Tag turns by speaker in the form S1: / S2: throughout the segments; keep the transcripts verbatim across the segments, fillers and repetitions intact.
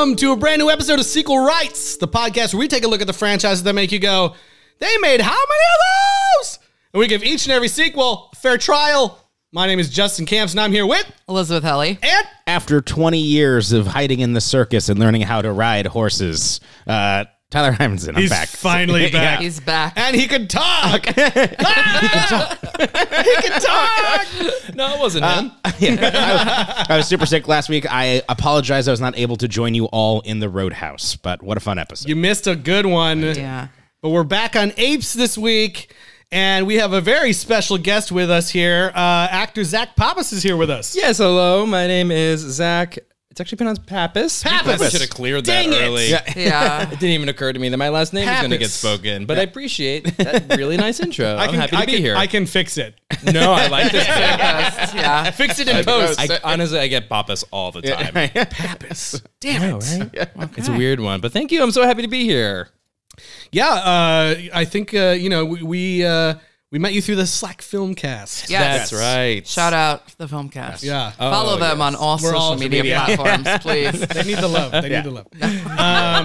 S1: welcome to a brand new episode of Sequel Rights, the podcast where we take a look at the franchises that make you go, they made how many of those? And we give each and every sequel a fair trial. My name is Justin Camps, and I'm here with
S2: Elizabeth Helly.
S1: And
S3: after twenty years of hiding in the circus and learning how to ride horses, uh, Tyler Hymanson, I'm
S1: he's
S3: back.
S1: finally back.
S2: He's back.
S1: And he can talk. ah! He can talk. He can talk.
S4: No, it wasn't him.
S3: Uh, yeah, I, was, I was super sick last week. I apologize I was not able to join you all in the Roadhouse, but what a fun episode.
S1: You missed a good one.
S2: Yeah.
S1: But we're back on Apes this week, and we have a very special guest with us here. Uh, actor Zach Pappas is here with us.
S4: Yes, hello. My name is Zach. It's actually pronounced Pappas.
S1: Pappas.
S4: I should have cleared
S1: Dang
S4: that
S1: it.
S4: early.
S3: Yeah.
S2: Yeah.
S4: It didn't even occur to me that my last name is going to get
S1: Pappas.
S4: spoken, but I appreciate that really nice intro.
S1: I
S4: I'm
S1: can,
S4: happy to
S1: I
S4: be
S1: can,
S4: here.
S1: I can fix it.
S4: No, I like this.
S2: yeah.
S1: Fix it in post.
S4: I, honestly, I get Pappas all the time.
S1: Pappas. Damn it.
S4: Right? It's a weird one, but thank you. I'm so happy to be here.
S1: Yeah, uh, I think, uh, you know, we we, uh, we met you through the Slack Filmcast.
S2: Yes.
S4: That's right.
S2: Shout out to the Filmcast.
S1: Yeah.
S2: Follow
S4: Oh,
S2: them
S4: yes.
S2: on all
S1: We're
S2: social
S1: all
S2: media,
S1: media.
S2: platforms, please.
S1: They need the love. They need the love.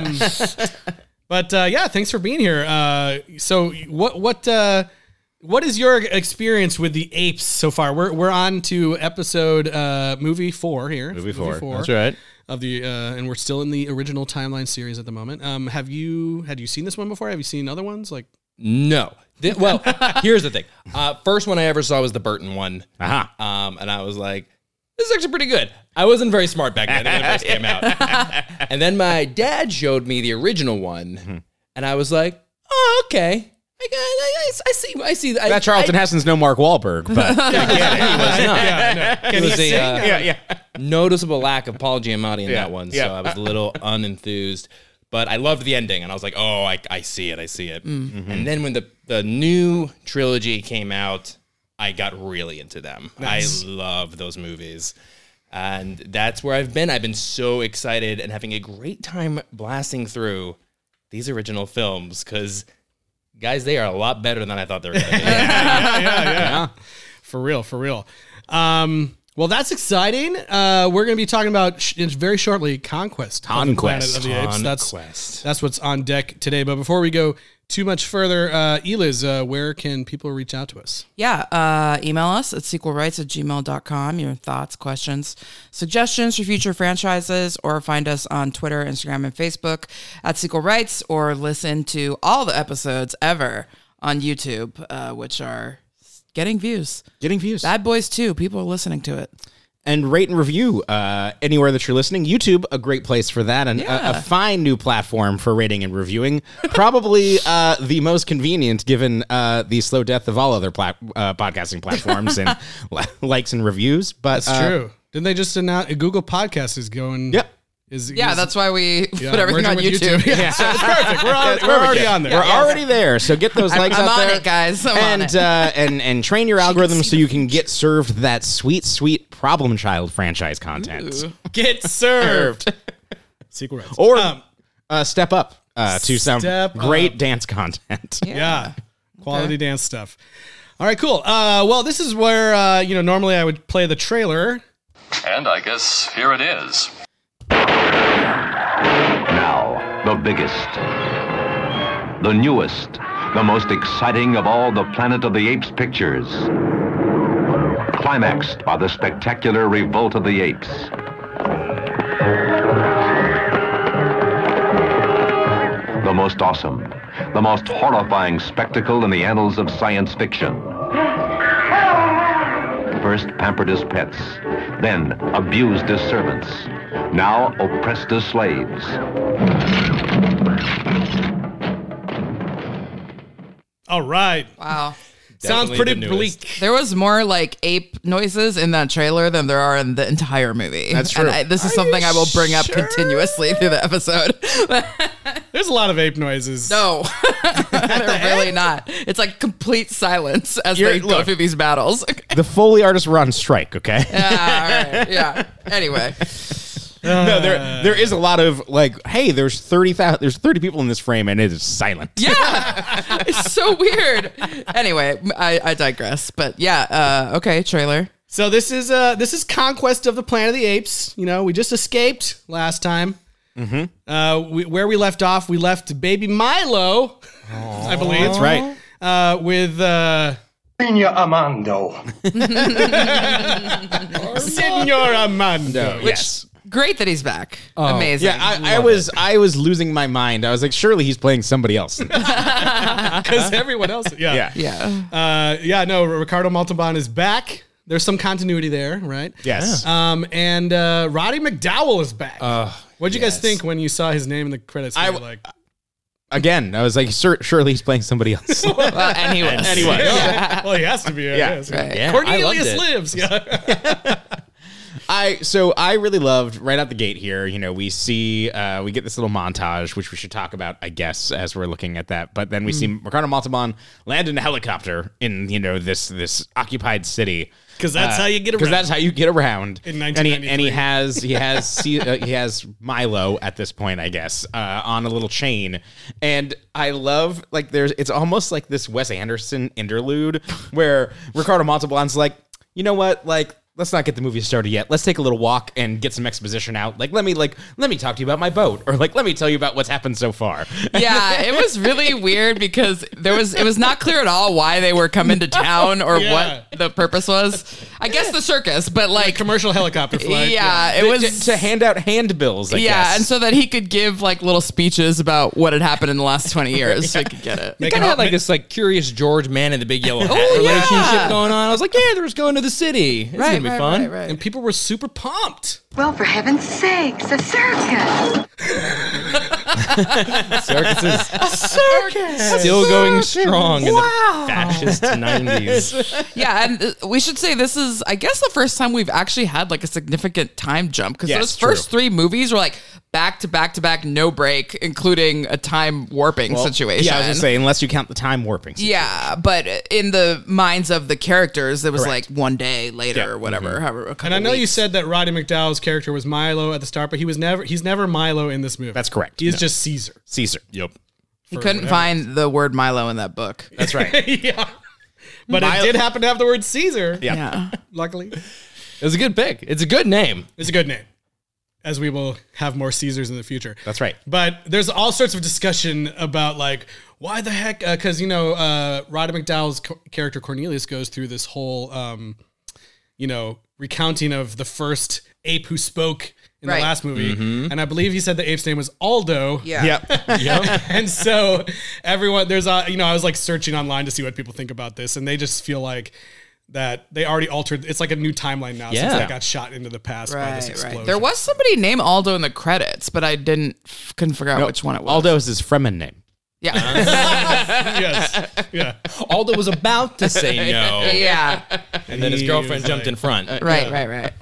S1: Um, but uh, yeah, thanks for being here. Uh, so what what uh, what is your experience with the apes so far? We're we're on to episode uh, movie four here.
S3: Movie four.
S4: That's right.
S1: Of the uh, and we're still in the original timeline series at the moment. Um, have you had you seen this one before? Have you seen other ones like?
S4: No. Th- Well, here's the thing. Uh, first one I ever saw was the Burton one.
S3: Aha.
S4: Um, and I was like, this is actually pretty good. I wasn't very smart back then when it first came out. And then my dad showed me the original one, and I was like, oh, okay. I, I, I, I see. I see. I,
S3: That Charlton
S4: I,
S3: Heston's no Mark Wahlberg, but
S4: I get it. He was not.
S1: Yeah, no.
S4: It was a uh,
S3: yeah, yeah.
S4: noticeable lack of Paul Giamatti in
S3: Yeah,
S4: that one,
S3: yeah.
S4: so I was a little unenthused. But I loved the ending, and I was like, oh, I, I see it, I see it.
S1: Mm-hmm.
S4: And then when the, the new trilogy came out, I got really into them.
S1: Nice.
S4: I love those movies. And that's where I've been. I've been so excited and having a great time blasting through these original films, because, guys, they are a lot better than I thought they were going to be.
S1: yeah, yeah, yeah. For real, for real. Um, well, that's exciting. Uh, we're going to be talking about sh- very shortly Conquest. of the Planet
S3: Conquest.
S1: of the Apes. That's
S4: Conquest.
S1: that's what's on deck today. But before we go too much further, uh, Eliz, uh, where can people reach out to us?
S2: Yeah. Uh, email us at sequelrights at gmail dot com. Your thoughts, questions, suggestions for future franchises, or find us on Twitter, Instagram, and Facebook at Sequel Rights, or listen to all the episodes ever on YouTube, uh, which are getting views.
S3: Getting views.
S2: Bad Boys two. People are listening to it.
S3: And rate and review uh, anywhere that you're listening. YouTube, a great place for that, and
S2: Yeah.
S3: a, a fine new platform for rating and reviewing. Probably uh, the most convenient, given uh, the slow death of all other plat- uh, podcasting platforms and li- likes and reviews. But
S1: That's
S3: uh,
S1: true. Didn't they just announce Google Podcast is going?
S3: Yep.
S1: Is,
S2: Yeah,
S1: is-
S2: that's why we
S1: yeah,
S2: put everything on
S1: merging with
S2: YouTube.
S1: Yeah, so it's perfect. We're, al-
S3: It's
S1: we're
S3: perfect,
S1: already
S3: yeah.
S1: on there.
S3: We're already there, so get those likes
S2: I'm
S3: out
S2: on
S3: there,
S2: it, guys. I'm
S3: and
S2: on it.
S3: Uh, and and train your algorithm so you can get served that sweet, sweet Problem Child franchise content,
S2: Ooh.
S1: Get served. Sequel Rights.
S3: or
S1: Um,
S3: uh, step up uh, to some
S1: Step
S3: great
S1: up.
S3: dance content.
S1: Yeah. Quality dance stuff. All right, cool. Uh, well, this is where, uh, you know, normally I would play the trailer.
S5: And I guess here it is.
S6: Now, the biggest, the newest, the most exciting of all the Planet of the Apes pictures. Climaxed by the spectacular Revolt of the Apes. The most awesome, the most horrifying spectacle in the annals of science fiction. First pampered as pets, then abused as servants, now oppressed as slaves.
S1: All right.
S2: Wow.
S1: Sounds
S4: Definitely
S1: pretty
S4: the newest.
S1: bleak.
S2: There was more like ape noises in that trailer than there are in the entire movie.
S3: That's true.
S2: And I, this is something I will bring up continuously through the episode.
S1: There's a lot of ape noises.
S2: No, they're really not. It's like complete silence as
S3: You're-
S2: they go
S3: look.
S2: through these battles.
S3: The Foley artists were on strike, okay?
S2: yeah, all right. Yeah. Anyway.
S3: No, there there is a lot of like, hey, there's thirty thousand, there's thirty people in this frame, and it is silent.
S2: Yeah. It's so weird. Anyway, I, I digress. But yeah, uh, okay, trailer.
S1: So this is uh this is Conquest of the Planet of the Apes. You know, we just escaped last time. Mm-hmm. Uh, we, where we left off, we left baby Milo, I believe.
S3: That's right.
S1: Uh, with uh,
S7: Senor Armando.
S1: Senor Armando.
S3: Yes.
S2: Great that he's back. Amazing.
S3: Yeah, I, I was I was losing my mind. I was like, surely he's playing somebody else.
S1: Because everyone else, yeah.
S3: Yeah.
S2: yeah.
S1: Uh, yeah, no, Ricardo Montalban is back. There's some continuity there, right?
S3: Yes.
S1: Um, and uh, Roddy McDowell is back.
S4: Uh,
S1: What'd you
S4: yes.
S1: guys think when you saw his name in the credits?
S3: I
S1: You were
S3: w-
S1: like,
S3: Again, I was like, Sur- surely he's playing somebody else.
S2: Well, and he was.
S3: And he was.
S2: Yeah.
S1: well, he has to be. I
S3: Yeah.
S1: guess.
S2: Right.
S4: Yeah, I
S1: Cornelius
S4: loved it.
S1: lives. Yeah.
S3: I so I really loved right out the gate here. You know, we see uh, we get this little montage, which we should talk about, I guess, as we're looking at that. But then we see Ricardo Montalban land in a helicopter in you know this this occupied city.
S1: Because that's how you get around.
S3: Because that's how you get around.
S1: In
S3: and he, and he
S1: nineteen ninety-three.
S3: has he has C- uh, he has Milo at this point, I guess, uh, on a little chain. And I love like there's it's almost like this Wes Anderson interlude where Ricardo Montalban's like, you know what, like. Let's not get the movie started yet. Let's take a little walk and get some exposition out. Like, let me like let me talk to you about my boat, or like let me tell you about what's happened so far.
S2: Yeah, it was really weird because there was it was not clear at all why they were coming to town or
S1: Yeah.
S2: what the purpose was. I guess the circus, but like
S1: commercial helicopter flight.
S2: yeah, it
S3: To-
S2: was
S3: to, to hand out handbills. I
S2: yeah,
S3: guess.
S2: and so that he could give like little speeches about what had happened in the last twenty years. So he could get it.
S1: Make
S4: Kind
S1: it
S4: of had
S1: hot-
S4: like this like Curious George man in the big yellow hat
S2: Oh,
S4: relationship
S2: yeah.
S4: going on. I was like, yeah, they're just going to the city. It's
S2: Right,
S4: gonna be
S2: right,
S4: fun.
S2: right, right.
S1: And people were super pumped.
S8: Well, for heaven's sakes, a circus.
S4: Circuses still going strong in the fascist nineties.
S2: Yeah, and uh, we should say this is, I guess, the first time we've actually had like a significant time jump because
S3: Yes,
S2: those
S3: true.
S2: first three movies were like back to back to back, no break, including a time warping situation.
S3: Yeah, I was gonna say unless you count the time warping.
S2: Yeah, but in the minds of the characters, it was
S3: Correct.
S2: like one day later
S3: Yeah.
S2: or whatever. However, a couple
S1: And I know you
S2: weeks.
S1: said that Roddy McDowell's character was Milo at the start, but he was never he's never Milo in this movie.
S3: That's correct.
S1: He's
S3: No.
S1: just Caesar.
S3: Caesar. Yep.
S2: he couldn't find the word Milo in that book.
S3: That's right.
S1: yeah. But
S3: Milo-
S1: it did happen to have the word Caesar.
S3: Yeah.
S2: Yeah.
S1: Luckily.
S4: It was a good pick. It's a good name.
S1: It's a good name. As we will have more Caesars in the future.
S3: That's right.
S1: But there's all sorts of discussion about like why the heck because you know uh, Roddy McDowell's co- character Cornelius goes through this whole um, you know recounting of the first ape who spoke in
S2: Right.
S1: the last movie, and I believe he said the ape's name was Aldo.
S2: Yeah.
S3: Yep.
S1: And so everyone there's a you know I was like searching online to see what people think about this, and they just feel like that they already altered. It's like a new timeline now since
S4: Yeah.
S1: they got shot into the past by this
S2: Right,
S1: explosion.
S2: right. There was somebody named Aldo in the credits, but I didn't couldn't figure out which one it was.
S3: Aldo is his Fremen name.
S2: Yeah.
S1: yes, yeah.
S4: Aldo was about to say no,
S2: yeah.
S4: and then his
S1: He
S4: girlfriend
S1: was
S4: jumped
S1: like-
S4: in front.
S2: Right, right, right.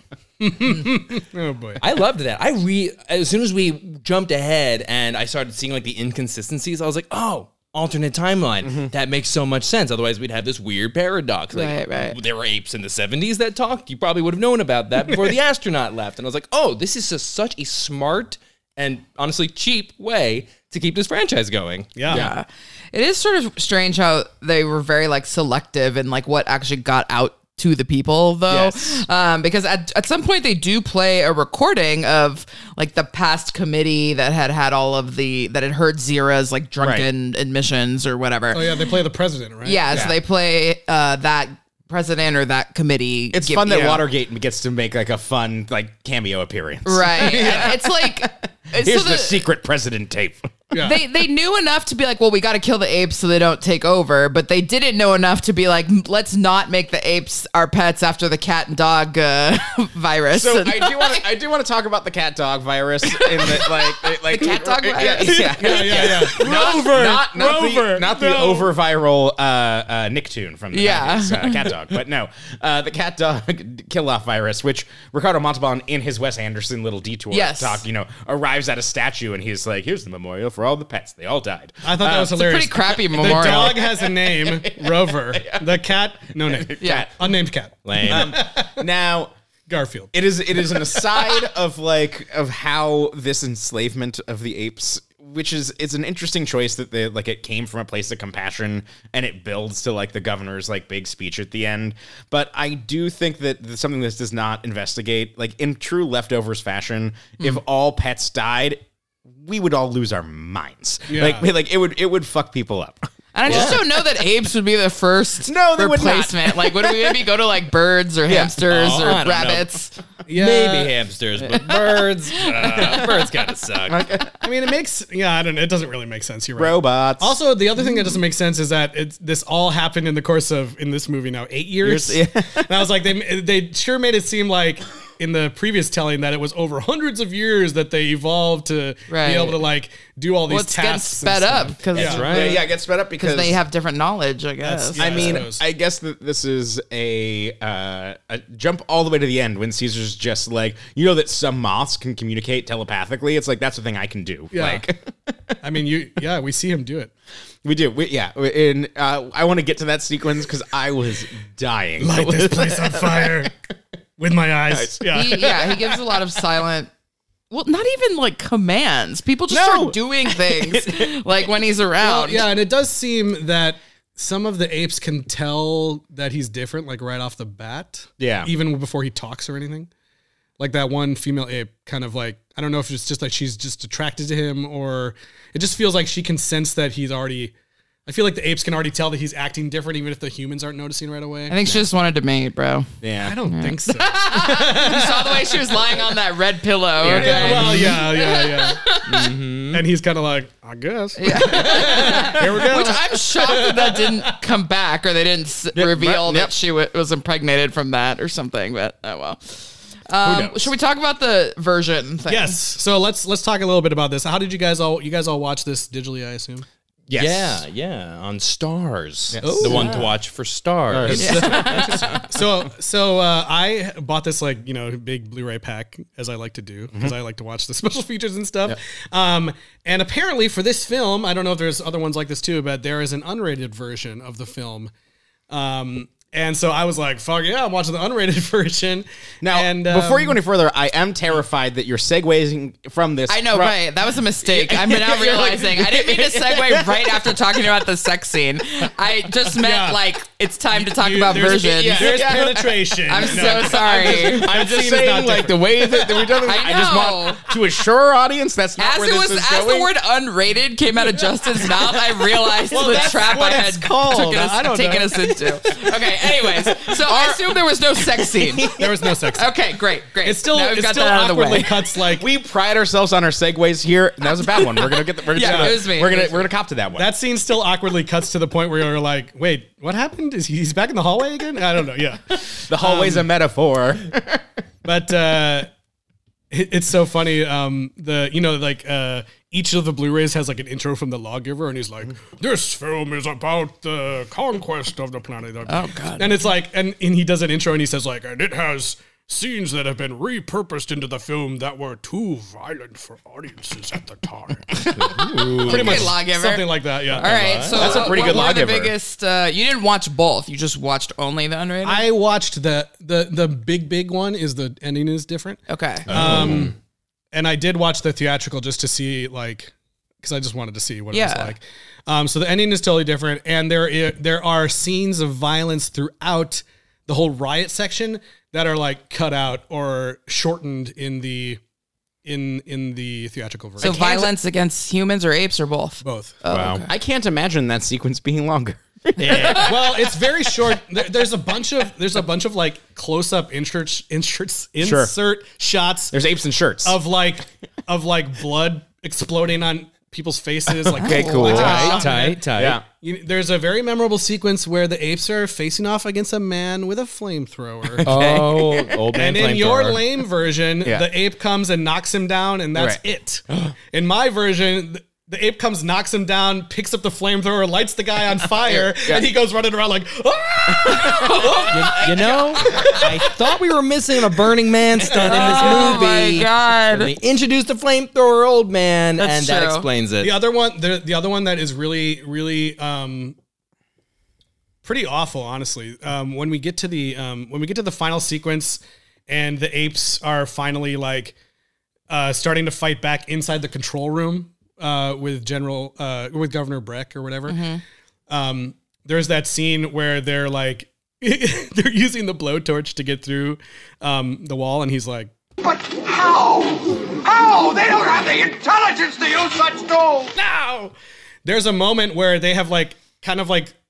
S1: Oh boy.
S4: I loved that. I re as soon as we jumped ahead and I started seeing like the inconsistencies, I was like, oh, alternate timeline. That makes so much sense. Otherwise, we'd have this weird paradox. Like,
S2: Right, right.
S4: there were apes in the seventies that talked. You probably would have known about that before the astronaut left. And I was like, oh, this is just such a smart and honestly cheap way to keep this franchise going.
S1: Yeah.
S2: Yeah. It is sort of strange how they were very like selective in like what actually got out to the people though.
S3: Yes.
S2: Um, because at, at some point they do play a recording of like the past committee that had had all of the, that had heard Zira's like drunken admissions or whatever.
S1: Oh yeah, they play the president, right?
S2: Yeah,
S3: Yeah.
S2: so they play uh, that president or that committee.
S3: It's
S2: give-
S3: fun that
S2: you know.
S3: Watergate gets to make like a fun like cameo appearance.
S2: Right. It's like, it's
S3: Here's
S2: so
S3: the
S2: the-
S3: secret president tape.
S1: Yeah.
S2: They they knew enough to be like, well, we got to kill the apes so they don't take over, but they didn't know enough to be like, let's not make the apes our pets after the cat and dog uh, virus.
S3: So
S2: And-
S3: I do want to I do want to talk about the cat dog virus in the like like
S2: The cat dog
S3: yeah,
S2: virus?
S3: Yeah,
S1: yeah, yeah, yeah.
S3: Not,
S1: Rover,
S3: not, not
S1: Rover,
S3: the, not the
S1: no.
S3: over viral uh, uh, Nicktoon from the
S2: Yeah.
S3: nineties, uh, cat dog, but no, uh, the cat dog kill off virus, which Ricardo Montalban in his Wes Anderson little detour
S2: Yes.
S3: talk, you know, arrives at a statue and he's like, "Here's the memorial for all the pets. They all died."
S1: I thought that was
S2: it's a
S1: hilarious.
S2: pretty crappy
S1: The
S2: memorial.
S1: dog has a name, Rover. The cat, no name.
S2: Yeah.
S1: Unnamed cat.
S4: Lame.
S3: Now.
S1: Garfield.
S3: It is it is an aside of like of how this enslavement of the apes, which is it's an interesting choice that they like it came from a place of compassion and it builds to like the governor's like big speech at the end. But I do think that th- something this does not investigate, like in true leftovers fashion, if all pets died, we would all lose our minds.
S1: Yeah.
S3: Like, like it would it would fuck people up.
S2: And I just don't know that apes would be the first
S3: No, they would not.
S2: replacement. Like, would we maybe go to like birds or hamsters
S4: Oh,
S2: or
S4: I don't know.
S2: rabbits?
S1: Yeah.
S4: Maybe hamsters, but birds, uh, birds kind of suck.
S1: I mean, it makes yeah. I don't know. It doesn't really make sense. You're right.
S3: Robots.
S1: Also, the other thing that doesn't make sense is that it's this all happened in the course of in this movie now eight years.
S3: Years, yeah.
S1: And I was like, they they sure made it seem like in the previous telling that it was over hundreds of years that they evolved to
S2: Right.
S1: be able to like do all these
S2: Well, it's getting
S1: tasks. and
S2: sped up
S1: stuff.
S2: because
S1: Yeah.
S3: yeah, yeah, it gets sped up because
S2: they have different knowledge, I guess.
S1: That's-
S3: I
S1: Yeah,
S3: mean,
S1: I
S3: I,
S1: suppose.
S3: guess that this is a, uh, a jump all the way to the end when Caesar's just like, you know that some moths can communicate telepathically. It's like, that's the thing I can do.
S1: Yeah.
S3: Like,
S1: I mean, you yeah, we see him do it.
S3: we do. We, yeah. And uh, I want to get to that sequence because I was dying.
S1: Light this place on fire with my eyes. Yeah.
S2: he, yeah, he gives a lot of silent. Well, not even like commands. People just
S3: No.
S2: start doing things like when he's around.
S1: Well, yeah, and it does seem that some of the apes can tell that he's different, like right off the bat.
S3: Yeah.
S1: Even before he talks or anything. Like that one female ape, kind of like, I don't know if it's just like she's just attracted to him or it just feels like she can sense that he's already. I feel like the apes can already tell that he's acting different, even if the humans aren't noticing right away.
S2: I think she just wanted to mate, bro.
S3: Yeah.
S1: I don't think so.
S2: You saw the way she was lying on that red pillow.
S1: Yeah,
S2: Okay.
S1: well, yeah, yeah, yeah. And he's kind of like, I guess. Here we go.
S2: Which I'm shocked that that didn't come back or they didn't s- reveal
S3: right,
S2: that
S3: yep.
S2: she w- was impregnated from that or something. But oh well. Um,
S3: knows?
S2: should we talk about the version thing?
S1: Yes. So let's let's talk a little bit about this. How did you guys all you guys all watch this digitally, I assume?
S3: Yes.
S4: Yeah, yeah, on Stars.
S3: Yes.
S4: The one to watch for Stars.
S1: So so uh, I bought this like you know big Blu-ray pack as I like to do because I like to watch the special features and stuff. Um, and apparently for this film, I don't know if there's other ones like this too, but there is an unrated version of the film. Um, and so I was like, "Fuck yeah, I'm watching the unrated version."
S3: Now,
S1: and,
S3: before you go
S1: um,
S3: any further, I am terrified that you're segueing from this.
S2: I know,
S3: from-
S2: right? That was a mistake. I'm now realizing I didn't mean to segue right after talking about the sex scene. I just meant
S1: Yeah.
S2: like it's time to talk
S1: you-
S2: about
S1: there's-
S2: versions.
S1: yeah, there's
S3: Yeah.
S1: penetration.
S2: I'm
S1: No,
S2: so sorry.
S3: I'm just
S1: scene is
S3: saying,
S1: not
S3: like the
S1: different.
S3: way that, that we've done this.
S2: I
S3: I, just
S2: know.
S3: want to assure our audience that's not
S2: As
S3: where
S2: it
S3: this
S2: was,
S3: is
S2: as
S3: going.
S2: the word "unrated" came out of Justin's mouth, I realized the
S1: that's
S2: trap
S1: what
S2: I
S1: it's
S2: had
S1: called.
S2: taken us,
S1: I don't
S2: taken
S1: know.
S2: us into. Okay, anyways, so I assume there was no sex scene.
S1: There was no sex.
S2: Okay, great, great.
S1: It's still
S2: Now we've
S1: it's
S2: got
S1: still
S2: that out of the
S1: awkwardly
S2: way.
S1: cuts like
S3: we pride ourselves on our segues here, and that was a bad one. We're gonna get. The, we're
S2: Yeah,
S3: gonna,
S2: it was me.
S3: We're
S2: It
S3: gonna
S2: was
S3: we're gonna cop to that one.
S1: that scene still awkwardly cuts to the point where you're like, wait, what happened? Is he, he's back in the hallway again? I don't know. Yeah.
S3: the hallway's
S1: um,
S3: a metaphor.
S1: But uh, it, it's so funny. Um, the you know like uh, each of the Blu-rays has like an intro from the lawgiver, and he's like, "This film is about the conquest of the planet." Oh
S2: God.
S1: And it's like, and, and he does an intro, and he says like, "And it has scenes that have been repurposed into the film that were too violent for audiences at the time." Pretty much
S2: lawgiver.
S1: something like that. Yeah.
S2: All right, so
S3: That's a pretty
S2: what
S3: good
S2: were the
S3: lawgiver.
S2: biggest? Uh, you didn't watch both. You just watched only the unrated.
S1: I watched the the the big big one. Is the ending is different.
S2: okay.
S1: Um, and I did watch the theatrical just to see, like, because I just wanted to see what it
S2: Yeah.
S1: was like. Um, so the ending is totally different, and there i- there are scenes of violence throughout the whole riot section that are like cut out or shortened in the in in the theatrical
S2: so
S1: version.
S2: violence against humans or apes or both?
S1: Both.
S3: wow. I can't imagine that sequence being longer.
S1: Well, it's very short. There, there's a bunch of there's a bunch of like close up insert inserts
S3: Sure.
S1: insert shots
S3: There's apes and shirts.
S1: of like of like blood exploding on people's faces. Like
S3: Okay, cool.
S1: Like,
S4: Tight,
S1: shot, man.
S4: tight, tight.
S3: yeah.
S1: You, there's a very memorable sequence where the apes are facing off against a man with a flamethrower.
S4: Oh, old man
S1: And in your
S4: flamethrower.
S1: lame version,
S3: Yeah.
S1: the ape comes and knocks him down, and that's
S3: Right.
S1: it. In my version, th- the ape comes, knocks him down, picks up the flamethrower, lights the guy on fire, and he goes running around like, "Ah!"
S4: You know, I thought we were missing a Burning Man stunt in this
S2: Oh
S4: movie.
S2: my God.
S4: They introduced a flamethrower old man,
S2: That's
S4: and that
S2: true.
S4: explains it.
S1: The other one, the, the other one that is really, really, um, pretty awful, honestly. Um, when we get to the, um, when we get to the final sequence, and the apes are finally like, uh, starting to fight back inside the control room, uh, with General, uh, with Governor Breck or whatever. Um, there's that scene where they're like, they're using the blowtorch to get through, um, the wall, and he's like,
S7: But how? How? They don't have the intelligence to use such tools!
S1: No! There's a moment where they have like, kind of like,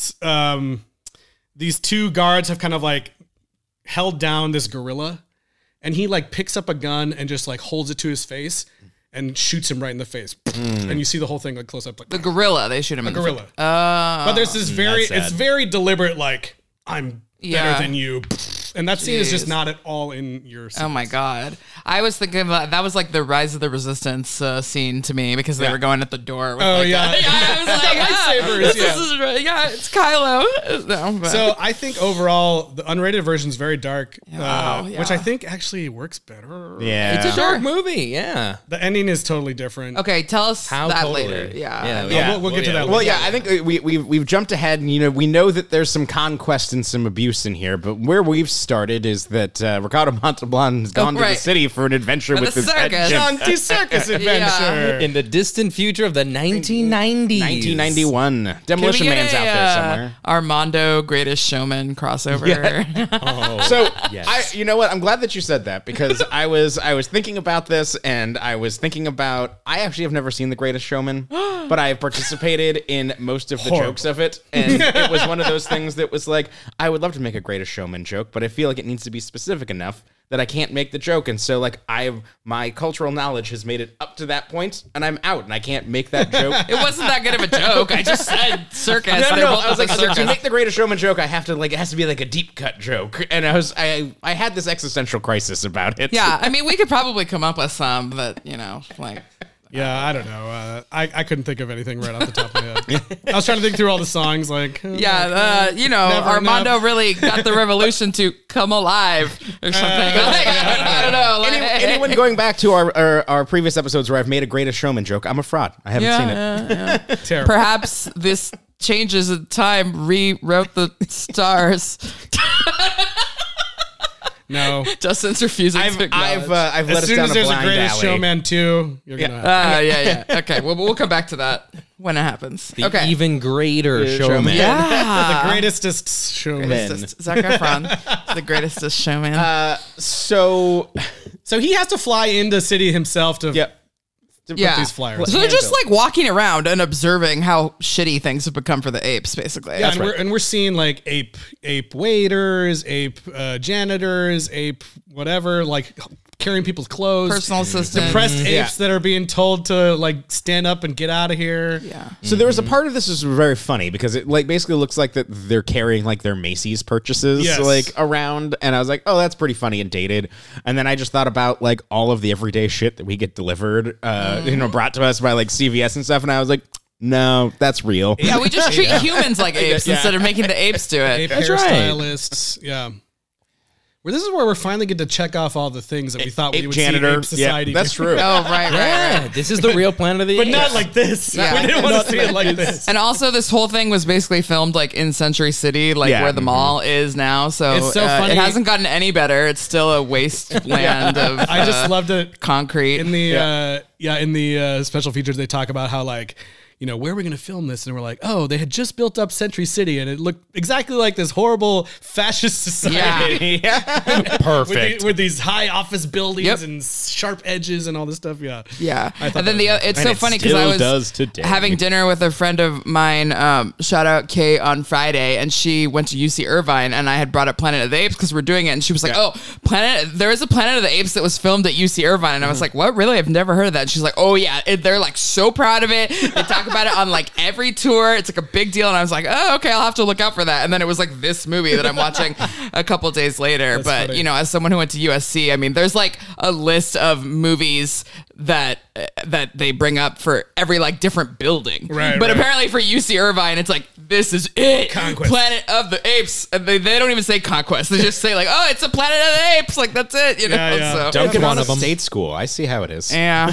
S1: um, these two guards have kind of like held down this gorilla, and he like picks up a gun and just like holds it to his face and shoots him right in the face. Mm. And you see the whole thing like close up. Like
S2: the gorilla, they shoot him
S1: the
S2: in
S1: gorilla.
S2: the uh,
S1: but there's this very,
S4: That's sad.
S1: it's very deliberate, like, I'm
S2: Yeah.
S1: better than you. And that scene is just
S2: Jeez.
S1: not at all in your
S2: Oh my god! I was thinking about, that was like the Rise of the Resistance uh, scene to me because they
S1: Yeah.
S2: were going at the door. With
S1: Oh,
S2: like
S1: yeah.
S2: a, yeah, I was like,
S1: lightsabers,
S2: this
S1: yeah.
S2: is right. Yeah, it's Kylo. No, but-
S1: So I think overall, the unrated version is very dark,
S2: Wow,
S1: uh,
S2: yeah.
S1: which I think actually works better.
S3: Yeah.
S4: It's a
S2: Sure.
S4: dark movie. Yeah.
S1: The ending is totally different.
S2: okay, tell us
S4: How
S2: that
S4: totally?
S2: later. Yeah,
S4: Yeah,
S1: Uh,
S3: Yeah.
S1: we'll, we'll get to
S4: Well,
S1: that
S4: yeah.
S3: Well,
S1: later.
S3: yeah, I think we, we've, we've jumped ahead, and, you know, we know that there's some conquest and some abuse in here, but where we've started is that uh, Ricardo Montalban has gone to
S2: right.
S3: the city for an adventure
S2: For
S3: with
S2: the
S3: his
S2: circus.
S3: head
S1: Jaunty circus adventure.
S4: In the distant future of the nineteen nineties.
S3: nineteen ninety-one.
S2: Can we
S3: Demolition
S2: get
S3: Man's
S2: a,
S3: out there
S2: uh,
S3: somewhere.
S2: Armando Greatest Showman crossover.
S3: So
S4: yes.
S3: I, you know what? I'm glad that you said that because I was I was thinking about this and I was thinking about I actually have never seen The Greatest Showman, but I have participated in most of the
S1: Horrible.
S3: jokes of it, and it was one of those things that was like I would love to make a Greatest Showman joke, but I feel like it needs to be specific enough that I can't make the joke, and so like I've my cultural knowledge has made it up to that point, and I'm out, and I can't make that joke.
S2: It wasn't that good of a joke. I just said circus.
S3: No,
S2: They're
S3: no,
S2: both
S3: I was
S2: the
S3: like, to
S2: circus.
S3: make the Greatest Showman joke, I have to like, it has to be like a deep cut joke, and I was, I, I had this existential crisis about it.
S2: Yeah, I mean, we could probably come up with some, but you know, like.
S1: Yeah, I don't know. Uh, I, I couldn't think of anything right off the top of my head. I was trying to think through all the songs, like uh,
S2: Yeah, uh, you know,
S1: Never
S2: Armando
S1: enough.
S2: really got the revolution to come alive or something. Like, I don't know. Like,
S3: Any, anyone going back to our, our our previous episodes where I've made a Greatest Showman joke, I'm a fraud. I haven't
S2: yeah,
S3: seen it.
S2: yeah, yeah.
S1: terrible.
S2: Perhaps this changes in time rewrote the stars.
S1: No.
S2: Justin's refusing
S3: I've
S2: to acknowledge.
S3: I've uh, I've let
S1: As
S3: us
S1: soon
S3: down
S1: as
S3: a
S1: there's a
S3: blind
S1: Greatest
S3: alley.
S1: Showman two, you're gonna.
S2: Uh, yeah, yeah. Okay, well, we'll come back to that when it happens.
S4: The
S2: okay.
S4: even greater showman.
S2: yeah.
S1: The greatest showman.
S2: Greatest- Zac Efron, the greatest showman.
S3: Uh, so
S1: So he has to fly into city himself to
S3: yeah.
S1: to
S2: yeah.
S1: put these flyers.
S2: So they're just like walking around and observing how shitty things have become for the apes, basically.
S1: Yeah, and we're and we're seeing like ape ape waiters, ape uh, janitors, ape whatever, like carrying people's clothes.
S2: Personal assistants.
S1: Depressed apes
S3: Yeah.
S1: that are being told to like stand up and get out of here.
S2: Yeah.
S3: So there was a part of this was very funny because it like basically looks like that they're carrying like their Macy's purchases
S1: Yes.
S3: like around, and I was like, oh, that's pretty funny and dated. And then I just thought about like all of the everyday shit that we get delivered, uh, you know, brought to us by like C V S and stuff, and I was like, no, that's real.
S2: Yeah, we just treat humans like apes
S3: Yeah.
S2: instead of making the apes do it.
S1: Ape
S4: That's right.
S1: hairstylists. Yeah. Well, this is where we're finally get to check off all the things that we thought we
S3: Ape
S1: would
S3: janitor.
S1: see Ape Society.
S3: Yeah, that's
S1: do.
S3: true.
S2: Oh, right, right,
S4: Yeah,
S2: right.
S4: this is the real Planet of the
S1: But
S4: Apes.
S1: not like this.
S2: Yeah.
S1: We didn't want to see it like this.
S2: And also, this whole thing was basically filmed like in Century City, like
S3: Yeah.
S2: where the mall is now. So,
S1: It's so
S2: uh,
S1: funny.
S2: it hasn't gotten any better. It's still a wasteland of
S1: I just
S2: uh,
S1: loved it.
S2: concrete.
S1: In the yeah, uh, yeah in the uh, special features, they talk about how like, you know, where are we going to film this? And we're like, oh, they had just built up Century City, and it looked exactly like this horrible fascist society.
S3: yeah.
S1: With, the, with these high office buildings
S2: Yep.
S1: and sharp edges and all this stuff. Yeah.
S2: Yeah,
S1: I thought
S2: and then
S1: that
S2: the
S1: was
S2: it's
S3: And
S2: so
S3: it
S2: funny because I
S3: still
S2: was
S3: does today.
S2: having dinner with a friend of mine. Um, shout out Kay on Friday, and she went to U C Irvine, and I had brought up Planet of the Apes because we're doing it, and she was like, "Oh, Planet, there is a Planet of the Apes that was filmed at U C Irvine," and I was like, "What? Really? I've never heard of that." And she's like, "Oh yeah, it, they're like so proud of it. They talk about it on like every tour. It's like a big deal." And I was like, "Oh, okay, I'll have to look out for that." And then it was like this movie that I'm watching a couple days later. But
S1: funny.
S2: you know, as someone who went to U S C, I mean, there's like a list of movies that uh, that they bring up for every like different building.
S1: Right,
S2: But
S1: right.
S2: apparently for U C Irvine, it's like this is it,
S1: Conquest.
S2: Planet of the Apes. And they, they don't even say Conquest. They just say like, oh, it's a Planet of the Apes. Like that's it. You know.
S1: Yeah, yeah.
S2: So,
S3: Don't get
S4: one
S3: on a
S4: of 'em.
S3: state school. I see how it is.
S2: yeah.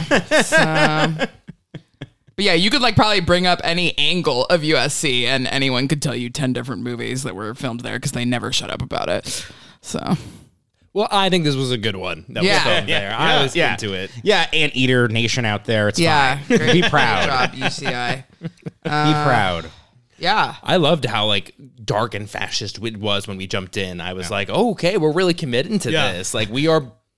S2: So- but yeah, you could like probably bring up any angle of U S C, and anyone could tell you ten different movies that were filmed there because they never shut up about it. So.
S4: Well, I think this was a good one that
S2: Yeah.
S4: was filmed there. I was
S3: yeah.
S4: into it.
S3: Yeah, Anteater Nation out there. It's
S2: Yeah,
S3: fine.
S2: great-
S3: Be
S2: great
S3: proud.
S2: job, U C I.
S3: Be proud.
S2: Yeah,
S4: I loved how like dark and fascist it was when we jumped in. I was like, oh, okay, we're really committing to
S1: Yeah.
S4: this. Like we are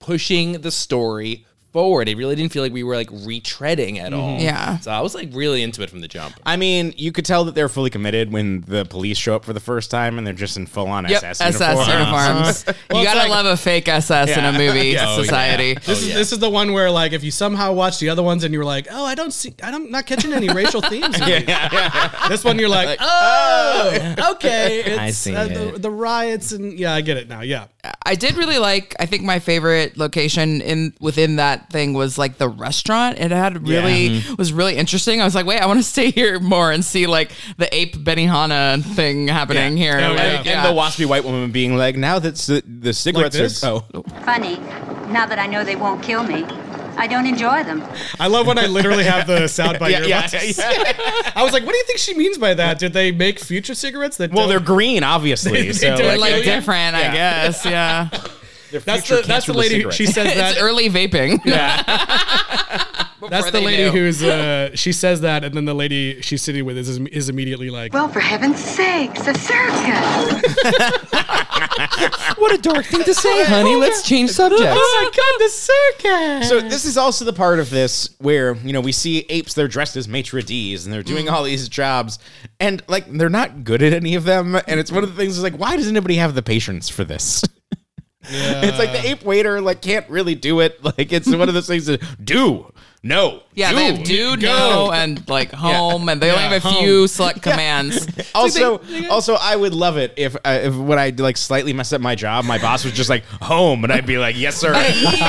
S4: pushing the story forward. It really didn't feel like we were like retreading at all.
S2: Yeah.
S4: So I was like really into it from the jump.
S3: I mean, you could tell that they're fully committed when the police show up for the first time and they're just in full-on
S2: Yep,
S3: S S
S2: S S uniforms.
S1: Well,
S2: You
S1: it's
S2: gotta
S1: like-
S2: love a fake S S in a
S3: Yeah.
S2: movie
S3: Yeah. Oh,
S2: society.
S1: This is this is the one where like if you somehow watch the other ones and you were like, oh, I don't see, I'm not catching any racial themes. in these. This one you're like, oh, okay, it's
S4: I see
S1: uh, the,
S4: it.
S1: the riots and yeah, I get it now. Yeah,
S2: I did really like. I think my favorite location in within that thing was like the restaurant. It had really was really interesting. I was like, wait, I want to stay here more and see like the ape Benihana thing happening here.
S1: Oh,
S2: Like,
S1: yeah.
S3: And
S2: yeah.
S3: the waspy white woman being like, now that the, the cigarettes
S1: this?
S3: are... Oh.
S8: Funny, now that I know they won't kill me, I don't enjoy them.
S1: I love when I literally have the soundbite.
S3: Yeah, yeah,
S1: earbuds.
S3: yeah.
S1: I was like, what do you think she means by that? Did they make future cigarettes that?
S3: Well,
S1: don't-
S3: they're green, obviously.
S1: They-
S3: so
S1: they
S2: They're
S1: do
S2: like
S1: Yeah.
S2: different, I guess. Yeah,
S3: they're
S1: That's
S3: future
S1: the that's the
S3: cancerless
S1: lady.
S3: cigarettes.
S1: She says
S2: it's
S1: that.
S2: early vaping.
S1: That's the
S2: they
S1: lady
S2: knew.
S1: who's. Uh, she says that, and then the lady she's sitting with is is immediately like,
S8: Well, for heaven's sakes, a circus.
S4: What a dork thing to say, honey. Let's change subjects.
S1: oh my god, the circus.
S3: So this is also the part of this where, you know, we see apes, they're dressed as maitre d's and they're doing all these jobs and like they're not good at any of them. And it's one of the things is like, why does anybody have the patience for this? It's like the ape waiter like can't really do it. Like it's one of those things that do, no,
S2: Yeah,
S3: do,
S2: they have dude,
S3: go.
S2: no, and like home, and they only
S1: Yeah,
S2: have a
S1: home.
S2: few select commands.
S3: Also, also, I would love it if, uh, if when I like slightly mess up my job, my boss was just like home, and I'd be like, yes, sir.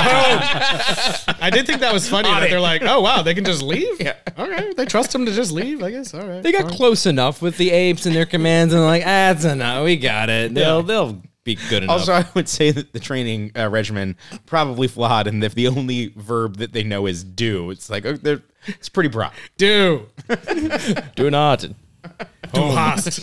S1: I did think that was funny
S3: On
S1: that
S3: it.
S1: they're like, oh wow, they can just leave.
S3: Yeah.
S1: Okay, they trust him to just leave. I guess. All right.
S4: They got close enough with the apes and their commands, and they're like, ah, that's enough. We got it. They'll they'll be good enough.
S3: Also, I would say that the training uh, regimen probably flawed, and if the only verb that they know is do, it's like oh, they're it's pretty broad.
S1: Do
S4: do not.
S1: do hast.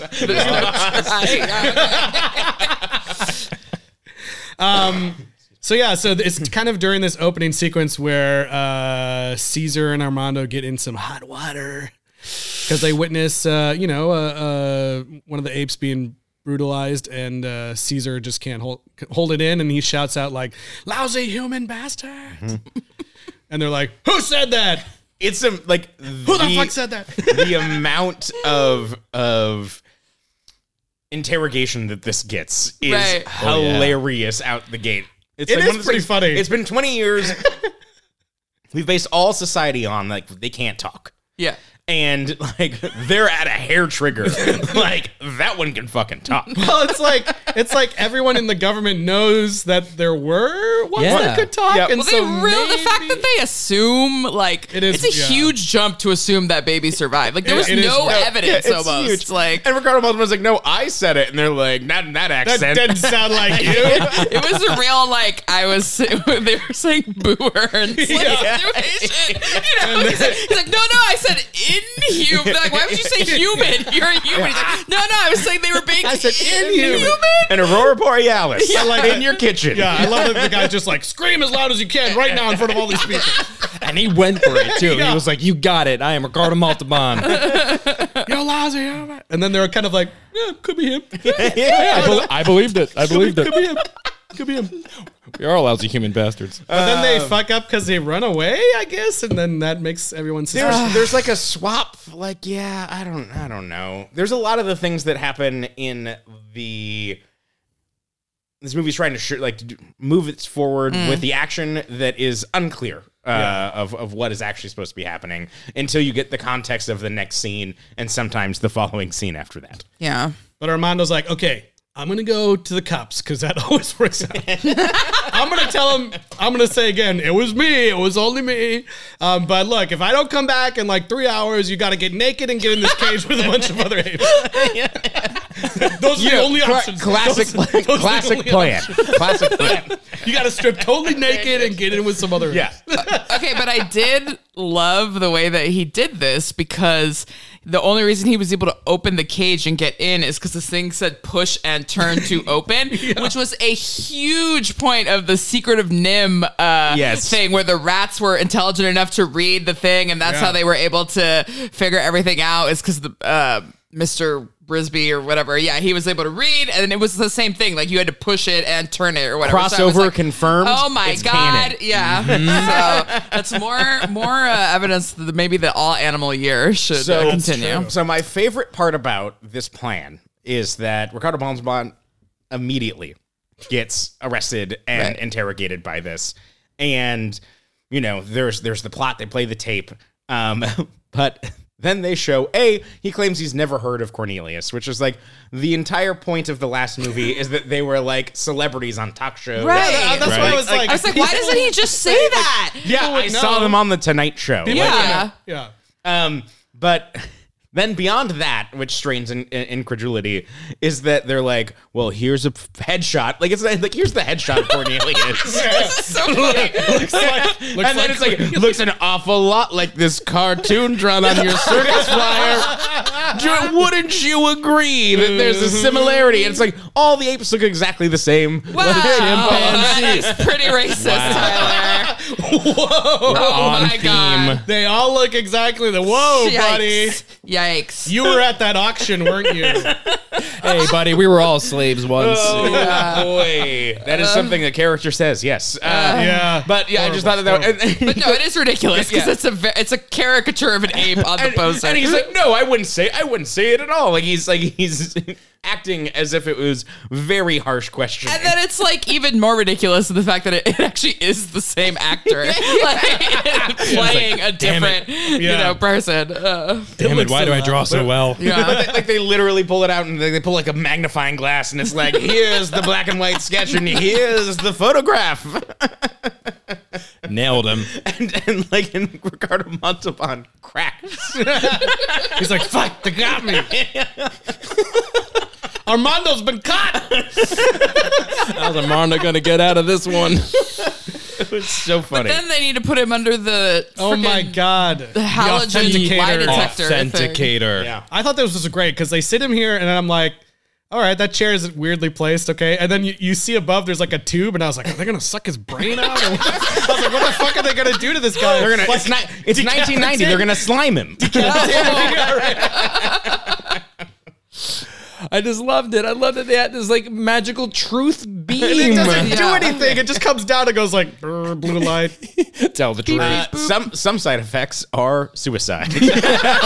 S1: Um. So yeah, so it's kind of during this opening sequence where uh, Caesar and Armando get in some hot water because they witness, uh, you know, uh, uh, one of the apes being brutalized, and uh, Caesar just can't hold hold it in, and he shouts out like, "Lousy human bastard!"
S3: Mm-hmm.
S1: And they're like, "Who said that?
S3: It's a like
S1: Who the fuck said that?"
S3: The amount of of interrogation that this gets is
S2: Right.
S3: hilarious out the gate. It's
S1: It
S3: like
S1: is
S3: one of those
S1: pretty
S3: things-
S1: funny.
S3: It's been twenty years. We've based all society on like they can't talk.
S2: Yeah.
S3: And like they're at a hair trigger. Like that one can fucking talk.
S1: Well, it's like it's like everyone in the government knows that there were ones
S4: Yeah.
S1: that could talk,
S3: Yep.
S1: and
S2: Well,
S1: so
S2: they real the fact
S1: maybe-
S2: that they assume like
S1: It is-
S2: it's a
S1: yeah.
S2: huge jump to assume that baby survived. Like there
S1: It-
S2: was
S1: it is-
S2: no
S1: no,
S2: evidence
S3: Yeah, it's
S2: almost.
S3: huge.
S2: Like
S3: And Ricardo Montalban's like, no, I said it, and they're like, not in that
S1: that
S3: accent.
S1: didn't sound like you.
S2: it was a real like I was they were saying booer and like,
S1: Yeah.
S2: situation. You know, he's like, he's like, no, no, I said inhuman. They're like, why would you say human? You're a human. He's like, no, no, I was saying they were being
S3: I said
S2: inhuman.
S3: inhuman. And Aurora Borealis
S1: I like
S3: in
S1: that.
S3: your kitchen.
S1: Yeah, I love that the guy's just like scream as loud as you can right now in front of all these people.
S4: And he went for it too.
S1: Yeah.
S4: He was like, "You got it. I am Ricardo Montalban."
S1: You're lousy, yeah. And then they're kind of like, yeah, could be him.
S4: I, bel I believed it. I believed
S1: Could
S4: it.
S1: be him. Could be him.
S4: We are lousy human bastards.
S1: But then they fuck up because they run away, I guess, and then that makes everyone suspicious.
S3: There's there's like a swap. Like yeah, I don't I don't know. There's a lot of the things that happen in the this movie's trying to sh- like to do- move it forward with the action that is unclear uh, of of what is actually supposed to be happening until you get the context of the next scene and sometimes the following scene after that.
S2: Yeah.
S1: But Armando's like, okay, I'm going to go to the cops because that always works out. I'm going to tell him, I'm going to say again, it was me. It was only me. Um, but look, if I don't come back in like three hours, you got to get naked and get in this cage with a bunch of other apes. Those are the only options.
S3: Classic
S1: Those- those are the
S3: classic
S1: only
S3: plan.
S1: options.
S3: Classic plan.
S1: You got to strip totally naked and get in with some other
S3: Yeah.
S1: apes.
S2: Okay, but I did love the way that he did this because the only reason he was able to open the cage and get in is because this thing said push and turn to open, which was a huge point of the Secret of Nim uh,
S3: Yes.
S2: thing where the rats were intelligent enough to read the thing, and that's
S1: Yeah.
S2: how they were able to figure everything out is because the uh, Mister Brisby or whatever. Yeah, he was able to read, and it was the same thing. Like you had to push it and turn it or whatever. So I was
S3: Crossover
S2: like,
S3: confirmed.
S2: Oh my
S3: It's
S2: god!
S3: canon.
S2: Yeah, so that's more more uh, evidence that maybe the all animal year should
S3: So
S2: uh, continue.
S3: So my favorite part about this plan is that Ricardo Montalban immediately gets arrested and
S2: Right.
S3: interrogated by this, and you know there's there's the plot. They play the tape, um, but. Then they show, A, he claims he's never heard of Cornelius, which is like the entire point of the last movie is that they were like celebrities on talk shows.
S2: Right.
S1: Yeah, that's
S3: Right.
S1: why I was like,
S2: I was like, why doesn't he just say that?
S3: Yeah, I
S1: would
S3: saw
S1: know.
S3: them on the Tonight Show.
S1: People
S3: Like,
S1: would
S2: Yeah.
S1: know. Yeah.
S3: Um, but then beyond that, which strains in, in, incredulity, is that they're like, well, here's a f- headshot. Like it's like here's the headshot of Cornelius.
S2: So funny.
S1: Looks like, looks
S3: and
S1: like
S3: then it's like looks an awful lot like this cartoon drawn on your circus flyer. Do- Wouldn't you agree that there's a similarity? And it's like all the apes look exactly the same.
S2: Wow, that is pretty racist, Tyler.
S1: whoa.
S2: Oh
S3: on
S2: my
S3: theme.
S2: god.
S1: They all look exactly the whoa, buddy.
S2: Yikes. Yikes.
S1: You were at that auction, weren't you?
S4: Hey, buddy, we were all slaves once.
S3: Oh boy, that is something the character says. Yes, uh,
S1: Yeah.
S3: but yeah, I just thought that. that
S2: But no, it is ridiculous because
S3: Yeah.
S2: it's a ve- it's a caricature of an ape on the
S3: and,
S2: poster.
S3: and he's like, no, I wouldn't say, I wouldn't say it at all. Like he's like he's acting as if it was very harsh questioning.
S2: and then it's like even more ridiculous in the fact that it, it actually is the same actor, like playing a different, you
S1: Yeah.
S2: know, person. Uh,
S4: Damn it, why do I draw so well?
S3: But they, like they literally pull it out and they, they pull like a magnifying glass and it's like, here's the black and white sketch and here's the photograph.
S4: Nailed him.
S3: and, and like and Ricardo Montalban cracks.
S1: He's like, fuck, they got me. Armando's been caught.
S4: How's Armando gonna get out of this one?
S3: It was so funny.
S2: then they need to put him under the
S1: Oh my
S2: frickin'
S1: god.
S2: the halogen lie detector thing.
S4: Authenticator.
S3: yeah.
S1: I thought this was great because they sit him here and I'm like, all right, that chair is weirdly placed, okay? And then you, you see above there's like a tube, and I was like, are they gonna suck his brain out? Or what? I was like, what the fuck are they gonna do to this guy?
S3: They're gonna. It's, ni- it's nineteen ninety. They're gonna slime him.
S4: I just loved it. I loved that they had this like magical truth
S1: And it
S4: beam.
S1: doesn't do
S2: Yeah.
S1: anything. It just comes down and goes like brr, blue light.
S4: Tell the truth.
S3: Uh, some some side effects are suicide.
S1: Yeah,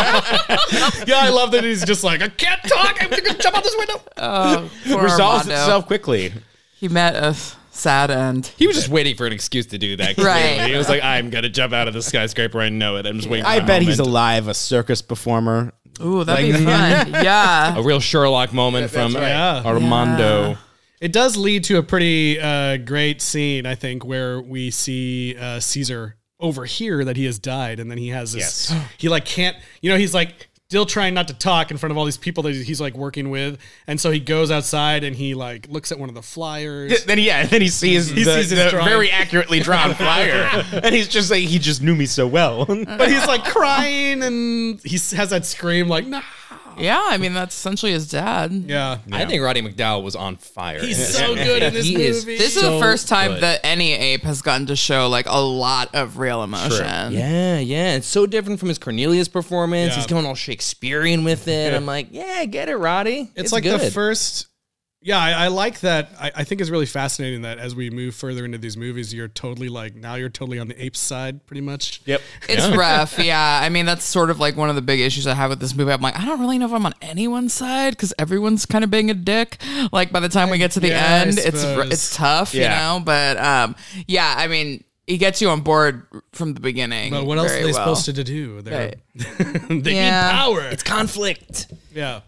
S1: I love that he's just like, I can't talk. I'm gonna jump out this window.
S2: Oh, poor
S3: Resolves
S2: Armando.
S3: itself quickly.
S2: He met a sad end.
S4: He was just waiting for an excuse to do that.
S2: Right.
S4: Clearly. He was like, I'm gonna jump out of the skyscraper. I know it. I'm just waiting for
S3: I
S4: my
S3: bet he's
S4: moment.
S3: alive, a circus performer.
S2: Ooh, that'd be fun. Yeah.
S4: A real Sherlock moment from
S3: right.
S1: Yeah.
S4: Armando.
S2: Yeah.
S1: It does lead to a pretty uh, great scene, I think, where we see uh, Caesar overhear that he has died, and then he has this.
S3: Yes.
S1: He like can't, you know, he's like still trying not to talk in front of all these people that he's like working with, and so he goes outside and he like looks at one of the flyers.
S3: Then yeah, then he sees
S1: He
S3: the,
S1: sees his
S3: the
S1: drawing.
S3: very accurately drawn flyer, and he's just like, he just knew me so well.
S1: But he's like crying, and he has that scream like, nah.
S2: Yeah, I mean, that's essentially his dad.
S1: Yeah.
S4: I think Roddy McDowell was on fire.
S1: He's so good in this
S4: He is
S1: movie.
S2: This is
S4: so
S2: the first time
S4: good.
S2: that any ape has gotten to show like a lot of real emotion.
S4: Yeah, yeah. It's so different from his Cornelius performance.
S1: Yeah.
S4: He's going all Shakespearean with it. I'm like, yeah, I get it, Roddy.
S1: It's, like the
S4: good.
S1: first. Yeah, I, I like that. I, I think it's really fascinating that as we move further into these movies, you're totally like, now you're totally on the ape side, pretty much.
S3: Yep.
S2: It's rough, yeah. I mean, that's sort of like one of the big issues I have with this movie. I'm like, I don't really know if I'm on anyone's side because everyone's kind of being a dick. Like by the time we get to the
S1: Yeah, I
S2: end, it's
S1: suppose.
S2: it's tough,
S3: Yeah.
S2: you know. But um, yeah, I mean, he gets you on board from the beginning.
S1: But what else are
S2: very
S1: they
S2: well.
S1: supposed to do? They're,
S2: Right.
S1: they
S2: Yeah.
S1: need power.
S4: It's conflict.
S1: yeah.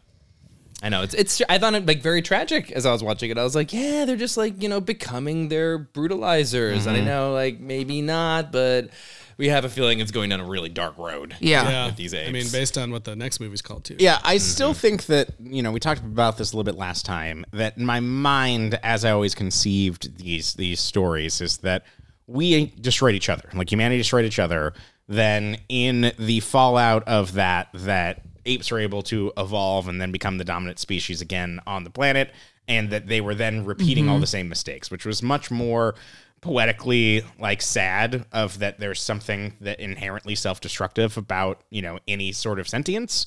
S4: I know it's it's. I found it like very tragic as I was watching it. I was like, yeah, they're just like you know becoming their brutalizers, and I know like maybe not, but we have a feeling it's going down a really dark road.
S2: Yeah.
S1: Yeah.
S4: With these apes.
S1: I mean, based on what the next movie's called, too.
S3: Yeah, I still think that, you know, we talked about this a little bit last time, that in my mind, as I always conceived these these stories, is that we destroyed each other. Like, humanity destroyed each other. Then in the fallout of that, that apes were able to evolve and then become the dominant species again on the planet, and that they were then repeating all the same mistakes, which was much more poetically like sad of that there's something that inherently self-destructive about, you know, any sort of sentience,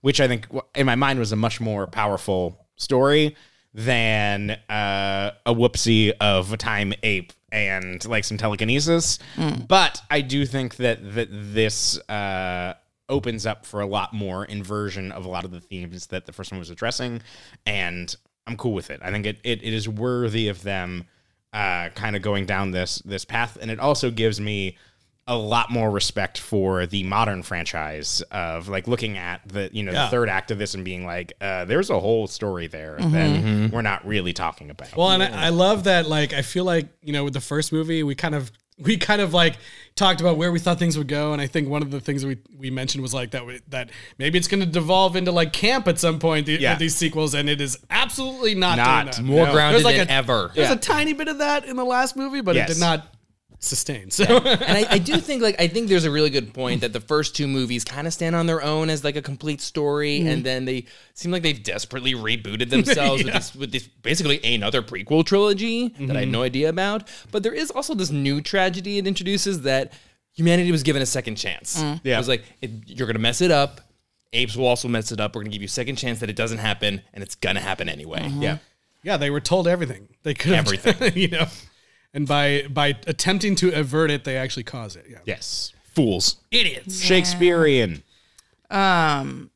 S3: which I think in my mind was a much more powerful story than uh, a whoopsie of a time ape and like some telekinesis. Mm. But I do think that that this uh, opens up for a lot more inversion of a lot of the themes that the first one was addressing, and I'm cool with it. I think it it, it is worthy of them uh, kind of going down this this path, and it also gives me a lot more respect for the modern franchise of like looking at the, you know, yeah. the third act of this and being like, uh, there's a whole story there mm-hmm. that mm-hmm. we're not really talking about.
S1: Well, and I, I love that. Like, I feel like, you know, with the first movie, we kind of, we kind of like talked about where we thought things would go. And I think one of the things we, we mentioned was like that, we, that maybe it's going to devolve into like camp at some point, the, yeah. these sequels. And it is absolutely not,
S3: not
S1: doing that.
S4: More
S1: no.
S4: grounded
S1: like
S4: than
S1: a,
S4: ever.
S1: There's
S3: yeah.
S1: a tiny bit of that in the last movie, but yes. it did not sustain. So,
S4: yeah. and I, I do think like I think there's a really good point that the first two movies kind of stand on their own as like a complete story, mm. and then they seem like they've desperately rebooted themselves yeah. with this with this basically another prequel trilogy mm-hmm. that I had no idea about. But there is also this new tragedy it introduces that humanity was given a second chance. Mm. Yeah, it was like it, you're gonna mess it up. Apes will also mess it up. We're gonna give you a second chance that it doesn't happen, and it's gonna happen anyway.
S1: Mm-hmm.
S3: Yeah,
S1: yeah. They were told everything. They could have
S4: everything.
S1: You know. And by by attempting to avert it, they actually cause it. Yeah.
S3: Yes.
S4: Fools.
S1: Idiots.
S2: Yeah.
S3: Shakespearean.
S2: Um,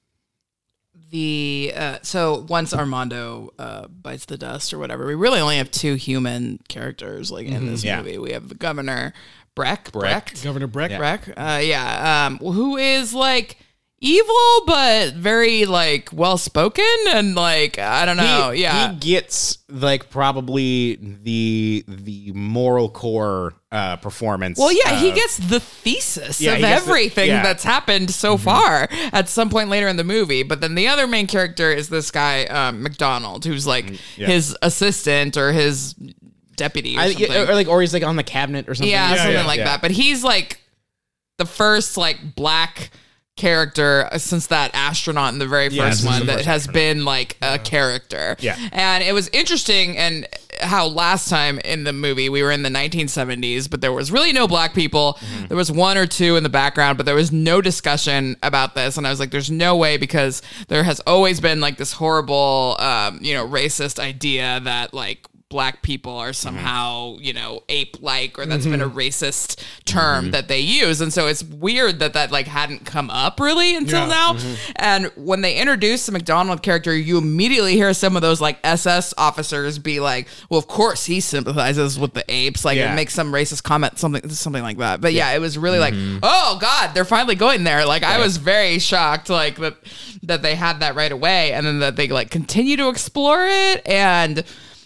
S2: the uh, so once Armando uh, bites the dust or whatever, we really only have two human characters like in mm-hmm. this
S3: yeah.
S2: movie. We have the governor Breck.
S3: Breck.
S2: Breck.
S1: Governor Breck.
S2: Yeah. Breck. Uh, yeah. Um, who is like evil, but very like well spoken and like I don't know.
S3: He,
S2: yeah,
S3: he gets like probably the the moral core uh, performance.
S2: Well, yeah,
S3: uh,
S2: he gets the thesis
S3: yeah,
S2: of
S3: he gets the-
S2: everything
S3: yeah.
S2: that's happened so mm-hmm. far at some point later in the movie. But then the other main character is this guy um, McDonald, who's like
S3: yeah.
S2: his assistant or his deputy or
S3: I,
S2: something.
S3: or like, or he's like on the cabinet or something.
S2: Yeah,
S1: Yeah,
S2: something
S1: yeah,
S2: like
S3: yeah.
S2: that. But he's like the first like black character since that astronaut in the very
S3: Yeah,
S2: first
S3: since
S2: one
S3: the
S2: that
S3: first
S2: has
S3: astronaut.
S2: been like a character.
S3: Yeah.
S2: And it was interesting and how last time in the movie we were in the nineteen seventies, but there was really no black people. Mm-hmm. There was one or two in the background, but there was no discussion about this. And I was like, there's no way, because there has always been like this horrible, um, you know, racist idea that like black people are somehow, you know, ape-like, or that's mm-hmm. been a racist term mm-hmm. that they use. And so it's weird that that like hadn't come up really until
S1: Yeah.
S2: now.
S3: Mm-hmm.
S2: And when they introduce the McDonald character, you immediately hear some of those like S S officers be like, well, of course he sympathizes with the apes, like
S3: Yeah.
S2: and make some racist comment, something something like that. But yeah, it was really mm-hmm. like, oh God, they're finally going there. Like I was very shocked like that that they had that right away, and then that they like continue to explore it. And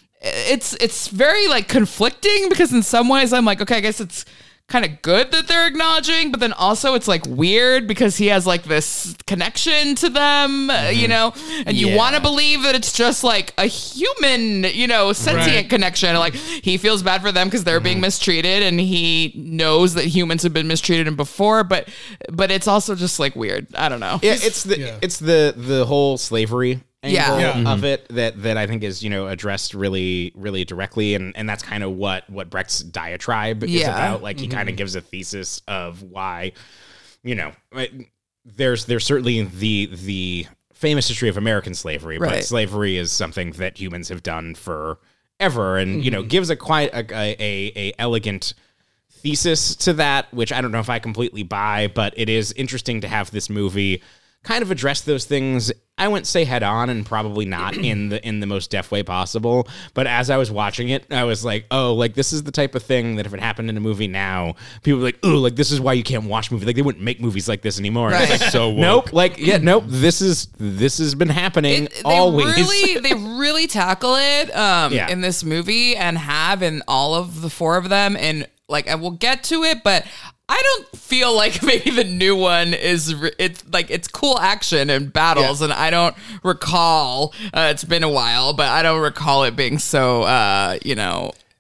S2: it's it's very like conflicting, because in some ways I'm like, okay, I guess it's kind of good that they're acknowledging, but then also it's like weird because he has like this connection to them, uh, you know, and you
S3: Yeah.
S2: want to believe that it's just like a human, you know, sentient
S1: Right.
S2: connection. Like he feels bad for them because they're being mistreated, and he knows that humans have been mistreated in before, but but it's also just like weird. I don't know.
S3: Yeah, it's the
S1: yeah.
S3: it's the the whole slavery angle
S2: Yeah.
S1: Yeah.
S3: of it that that I think is, you know, addressed really really directly, and and that's kind of what what Brecht's diatribe is
S2: Yeah.
S3: about. Like he kind of gives a thesis of why, you know, it- there's there's certainly the the famous history of American slavery, but
S2: Right.
S3: slavery is something that humans have done forever, and you know, gives a quite a a, a, a elegant thesis to that, which I don't know if I completely buy, but it is interesting to have this movie kind of address those things. I wouldn't say head on, and probably not in the in the most deft way possible. But as I was watching it, I was like, oh, like this is the type of thing that if it happened in a movie now, people would be like, oh, like this is why you can't watch movies. Like they wouldn't make movies like this anymore. And it's like,
S4: So woke.
S3: nope, like yeah, nope. This is this has been happening
S2: It-
S3: always.
S2: They really, they really tackle it um,
S3: Yeah.
S2: in this movie, and have in all of the four of them. And like, I will get to it, but I don't feel like maybe the new one is. Re- it's like it's cool action and battles,
S3: Yeah.
S2: and I don't recall. Uh, it's been a while, but I don't recall it being so. Uh, you know.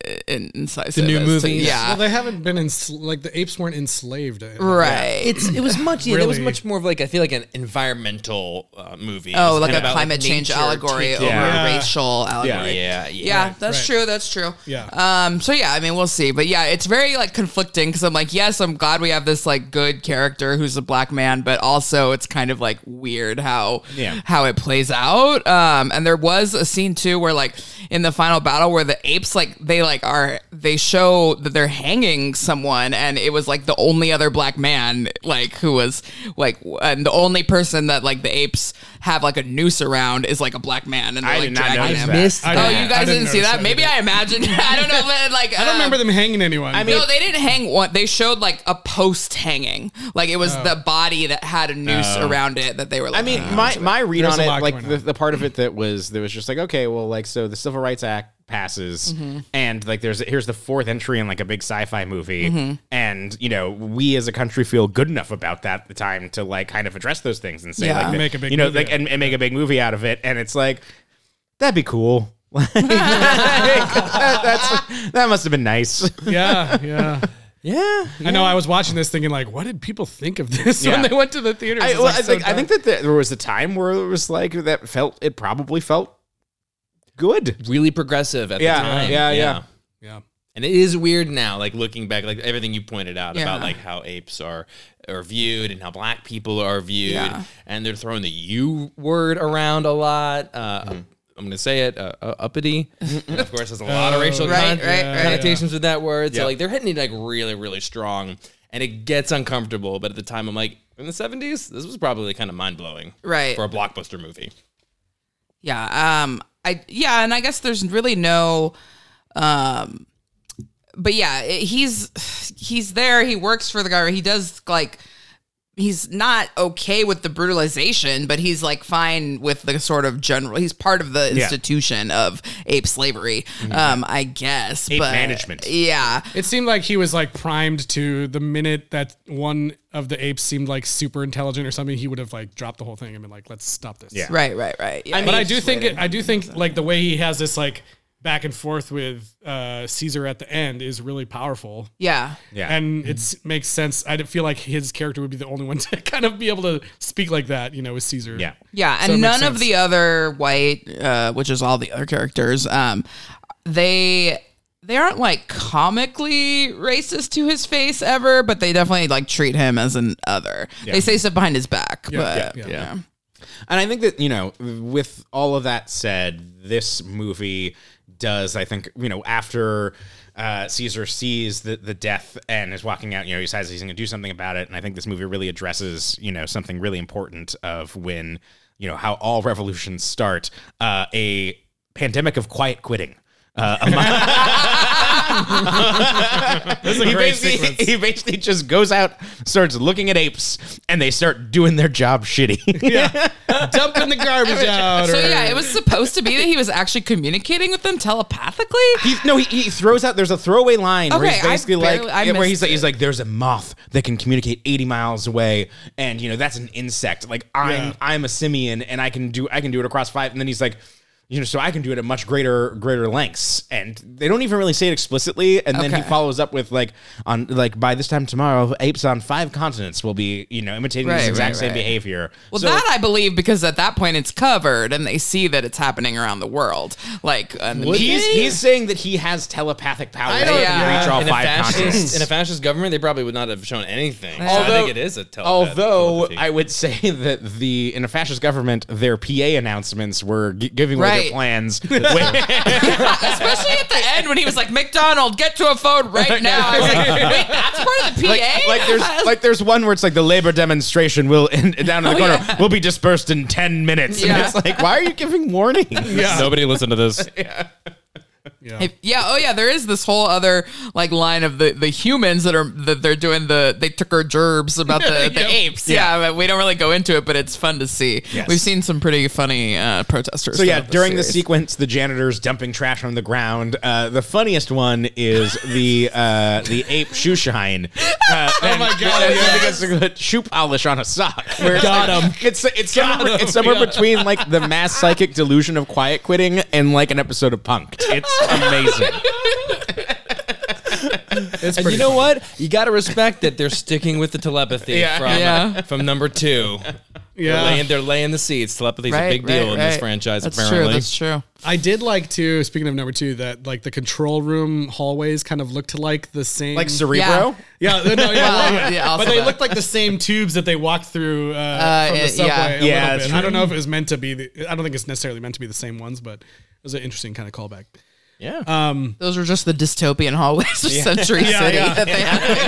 S2: in, incisive.
S4: The new
S2: as to-
S4: movies?
S2: yeah.
S1: Well, they haven't been in like the apes weren't enslaved.
S2: Right.
S4: It's it was much yeah, it was
S1: Really?
S4: much more of like I feel like an environmental uh, movie.
S2: Oh,
S4: It's
S2: like
S4: kind
S2: a
S4: of about,
S2: climate
S4: like,
S2: change
S4: nature
S2: allegory
S4: taking-
S2: over
S1: Yeah.
S2: a racial allegory.
S4: Yeah, yeah,
S2: Yeah, that's
S1: right.
S2: true. That's true.
S1: Yeah.
S2: Um. So yeah, I mean, we'll see. But yeah, it's very like conflicting because I'm like, yes, I'm glad we have this like good character who's a black man, but also it's kind of like weird how
S3: Yeah.
S2: how it plays out. Um. And there was a scene too where like in the final battle where the apes like they like are they show that they're hanging someone, and it was like the only other black man like who was like and the only person that like the apes have like a noose around is like a black man, and they're
S3: I
S2: like
S3: did not
S2: dragging
S3: notice
S2: him.
S3: that.
S4: missed
S1: I
S2: Oh,
S1: didn't-
S2: you guys
S1: I
S2: didn't, see
S1: notice
S2: that? Maybe
S1: either.
S2: I imagined. I don't know, but like
S1: I don't remember them hanging anyone.
S3: I mean-
S2: no, they didn't hang one. They showed like a post hanging, like it was the body that had a noose
S3: Oh.
S2: around it that they were. Like,
S3: I mean,
S2: hanging
S3: my,
S2: onto.
S3: my read
S1: There's
S3: on
S1: a
S3: it,
S1: lot
S3: like
S1: going
S3: the,
S1: on.
S3: the part of it that was there was just like, okay, well, like so the Civil Rights Act passes,
S2: Mm-hmm.
S3: and like there's here's the fourth entry in like a big sci-fi movie,
S2: Mm-hmm.
S3: and you know we as a country feel good enough about that at the time to like kind of address those things and say
S2: Yeah.
S3: like that-
S1: Make a big
S3: you know
S1: movie
S3: like
S1: out of
S3: and, and make a big movie out of it, and it's like that'd be cool. Like, that, that's that must have been nice.
S1: yeah, yeah.
S4: Yeah,
S1: I know. I was watching this thinking like, what did people think of this
S3: Yeah.
S1: when they went to the theater?
S3: I, well, I think I think that the, there was a time where it was like that felt it probably felt good.
S4: really progressive at
S3: Yeah,
S4: the time.
S3: yeah, yeah.
S1: yeah.
S4: And it is weird now, like looking back, like everything you pointed out
S2: Yeah.
S4: about like how apes are are viewed and how black people are viewed,
S2: Yeah.
S4: and they're throwing the "you" word around a lot. Uh, I'm going to say it, uh, uh, uppity. And of course, there's a lot of racial
S2: Right,
S4: con-
S2: right, right.
S4: connotations with that word. So
S3: Yeah.
S4: like they're hitting it like really, really strong, and it gets uncomfortable. But at the time, I'm like, in the seventies, this was probably kind of mind blowing,
S2: Right.
S4: for a blockbuster movie.
S2: Yeah. Um. I yeah, and I guess there's really no. Um. But yeah, it- he's he's there. He works for the guy. He does like. He's not okay with the brutalization, but he's like fine with the sort of general. He's part of the
S3: Yeah.
S2: institution of ape slavery, um, I guess.
S3: Ape
S2: but,
S3: management.
S2: Yeah.
S1: It seemed like he was like primed to the minute that one of the apes seemed like super intelligent or something, he would have like dropped the whole thing and been like, let's stop this.
S3: Yeah.
S2: Right. Right. Right. Yeah.
S1: But I do think it, I do think like the way he has this like back and forth with uh, Caesar at the end is really powerful.
S2: yeah.
S3: Yeah.
S1: And it makes sense. I didn't feel like his character would be the only one to kind of be able to speak like that, you know, with Caesar.
S3: Yeah.
S2: Yeah,
S1: So it
S2: and
S1: makes
S2: none of
S1: sense.
S2: the other white, uh, which is all the other characters, um, they they aren't like comically racist to his face ever, but they definitely like treat him as an other. They say stuff behind his back,
S1: Yeah,
S2: but
S1: yeah,
S2: yeah,
S1: yeah.
S3: And I think that, you know, with all of that said, this movie does, I think, you know, after uh, Caesar sees the, the death and is walking out, you know, he decides he's going to do something about it. And I think this movie really addresses, you know, something really important of when, you know, how all revolutions start, uh, a pandemic of quiet quitting. Uh,
S1: This is a
S3: he,
S1: great
S3: basically,
S1: sequence.
S3: he basically just goes out, starts looking at apes, and they start doing their job shitty.
S1: Yeah. Dumping the garbage out.
S2: So
S1: or-
S2: yeah, it was supposed to be that he was actually communicating with them telepathically.
S3: He, no, he, he throws out. There's a throwaway line where
S2: Okay,
S3: he's
S2: I
S3: basically
S2: barely-
S3: like,
S2: I
S3: yeah, where
S2: missed
S3: he's like, he's
S2: it.
S3: like, there's a moth that can communicate eighty miles away, and you know that's an insect. Like I'm,
S1: Yeah.
S3: I'm a simian, and I can do, I can do it across five. And then he's like, you know, so I can do it at much greater, greater lengths. And they don't even really say it explicitly. And then he
S2: Okay.
S3: follows up with like, on like by this time tomorrow, apes on five continents will be, you know, imitating
S2: Right,
S3: this exact
S2: right,
S3: same
S2: right.
S3: behavior.
S2: Well,
S3: So,
S2: that I believe because at that point it's covered and they see that it's happening around the world. Like uh, the
S3: he's
S2: media-
S3: he's saying that he has telepathic power.
S2: I know,
S3: that can
S2: yeah.
S3: reach all
S4: in, a
S3: five
S4: fascist,
S3: continents.
S4: in a fascist government, they probably would not have shown anything. So I
S3: Although-
S4: think it is a telepath-
S3: Although
S4: telepathy.
S3: I would say that the in a fascist government, their P A announcements were g- giving away
S2: Right.
S3: their plans.
S2: Especially at the end when he was like, McDonald, get to a phone right now. I was like, wait, that's part of the P A?
S3: like, like there's like there's one where it's like the labor demonstration will in, down in the
S2: Oh,
S3: corner
S2: yeah.
S3: will be dispersed in ten minutes,
S2: Yeah.
S3: and it's like, why are you giving warnings?
S1: Yeah.
S4: Nobody listen to this.
S1: Yeah.
S2: If- yeah, oh yeah, there is this whole other like line of the, the humans that are that they're doing the they took our gerbs about the, the
S1: Yep.
S2: apes. Yeah, but we don't really go into it, but it's fun to see.
S3: Yes.
S2: We've seen some pretty funny uh, protesters.
S3: So yeah,
S2: throughout
S3: during the
S2: series.
S3: sequence, the janitor's dumping trash on the ground. Uh, the funniest one is the uh, the ape shoe shine. Uh, oh
S1: my God, yeah.
S3: It's shoe polish on a sock. Where it's
S1: Got
S3: like-
S1: him.
S3: It's it's somewhere,
S1: him,
S3: it's somewhere
S1: yeah.
S3: between like the mass psychic delusion of quiet quitting and like an episode of Punk'd. It's amazing.
S1: It's
S4: And
S1: pretty
S4: you know what? You got to respect that they're sticking with the telepathy
S3: Yeah.
S4: from
S2: Yeah.
S4: from number two.
S1: Yeah.
S4: They're laying, they're laying the seeds. Telepathy is a
S2: Right,
S4: big deal
S2: right,
S4: in this
S2: right.
S4: franchise,
S2: That's
S4: apparently.
S2: true. That's true.
S1: I did like to, speaking of number two, that like the control room hallways kind of looked like the same.
S3: Like Cerebro?
S1: Yeah, no, yeah,
S2: Well,
S1: like-
S2: yeah, also
S1: but they
S2: that.
S1: looked like the same tubes that they walked through uh, from
S2: Uh,
S1: the subway.
S2: yeah.
S1: A
S3: Yeah,
S1: little
S3: that's
S1: bit. I don't
S3: true.
S1: know if it was meant to be. The, I don't think it's necessarily meant to be the same ones, but it was an interesting kind of callback.
S4: Yeah.
S1: Um,
S2: Those are just the dystopian hallways of Century
S1: Yeah,
S2: City
S1: yeah.
S2: that they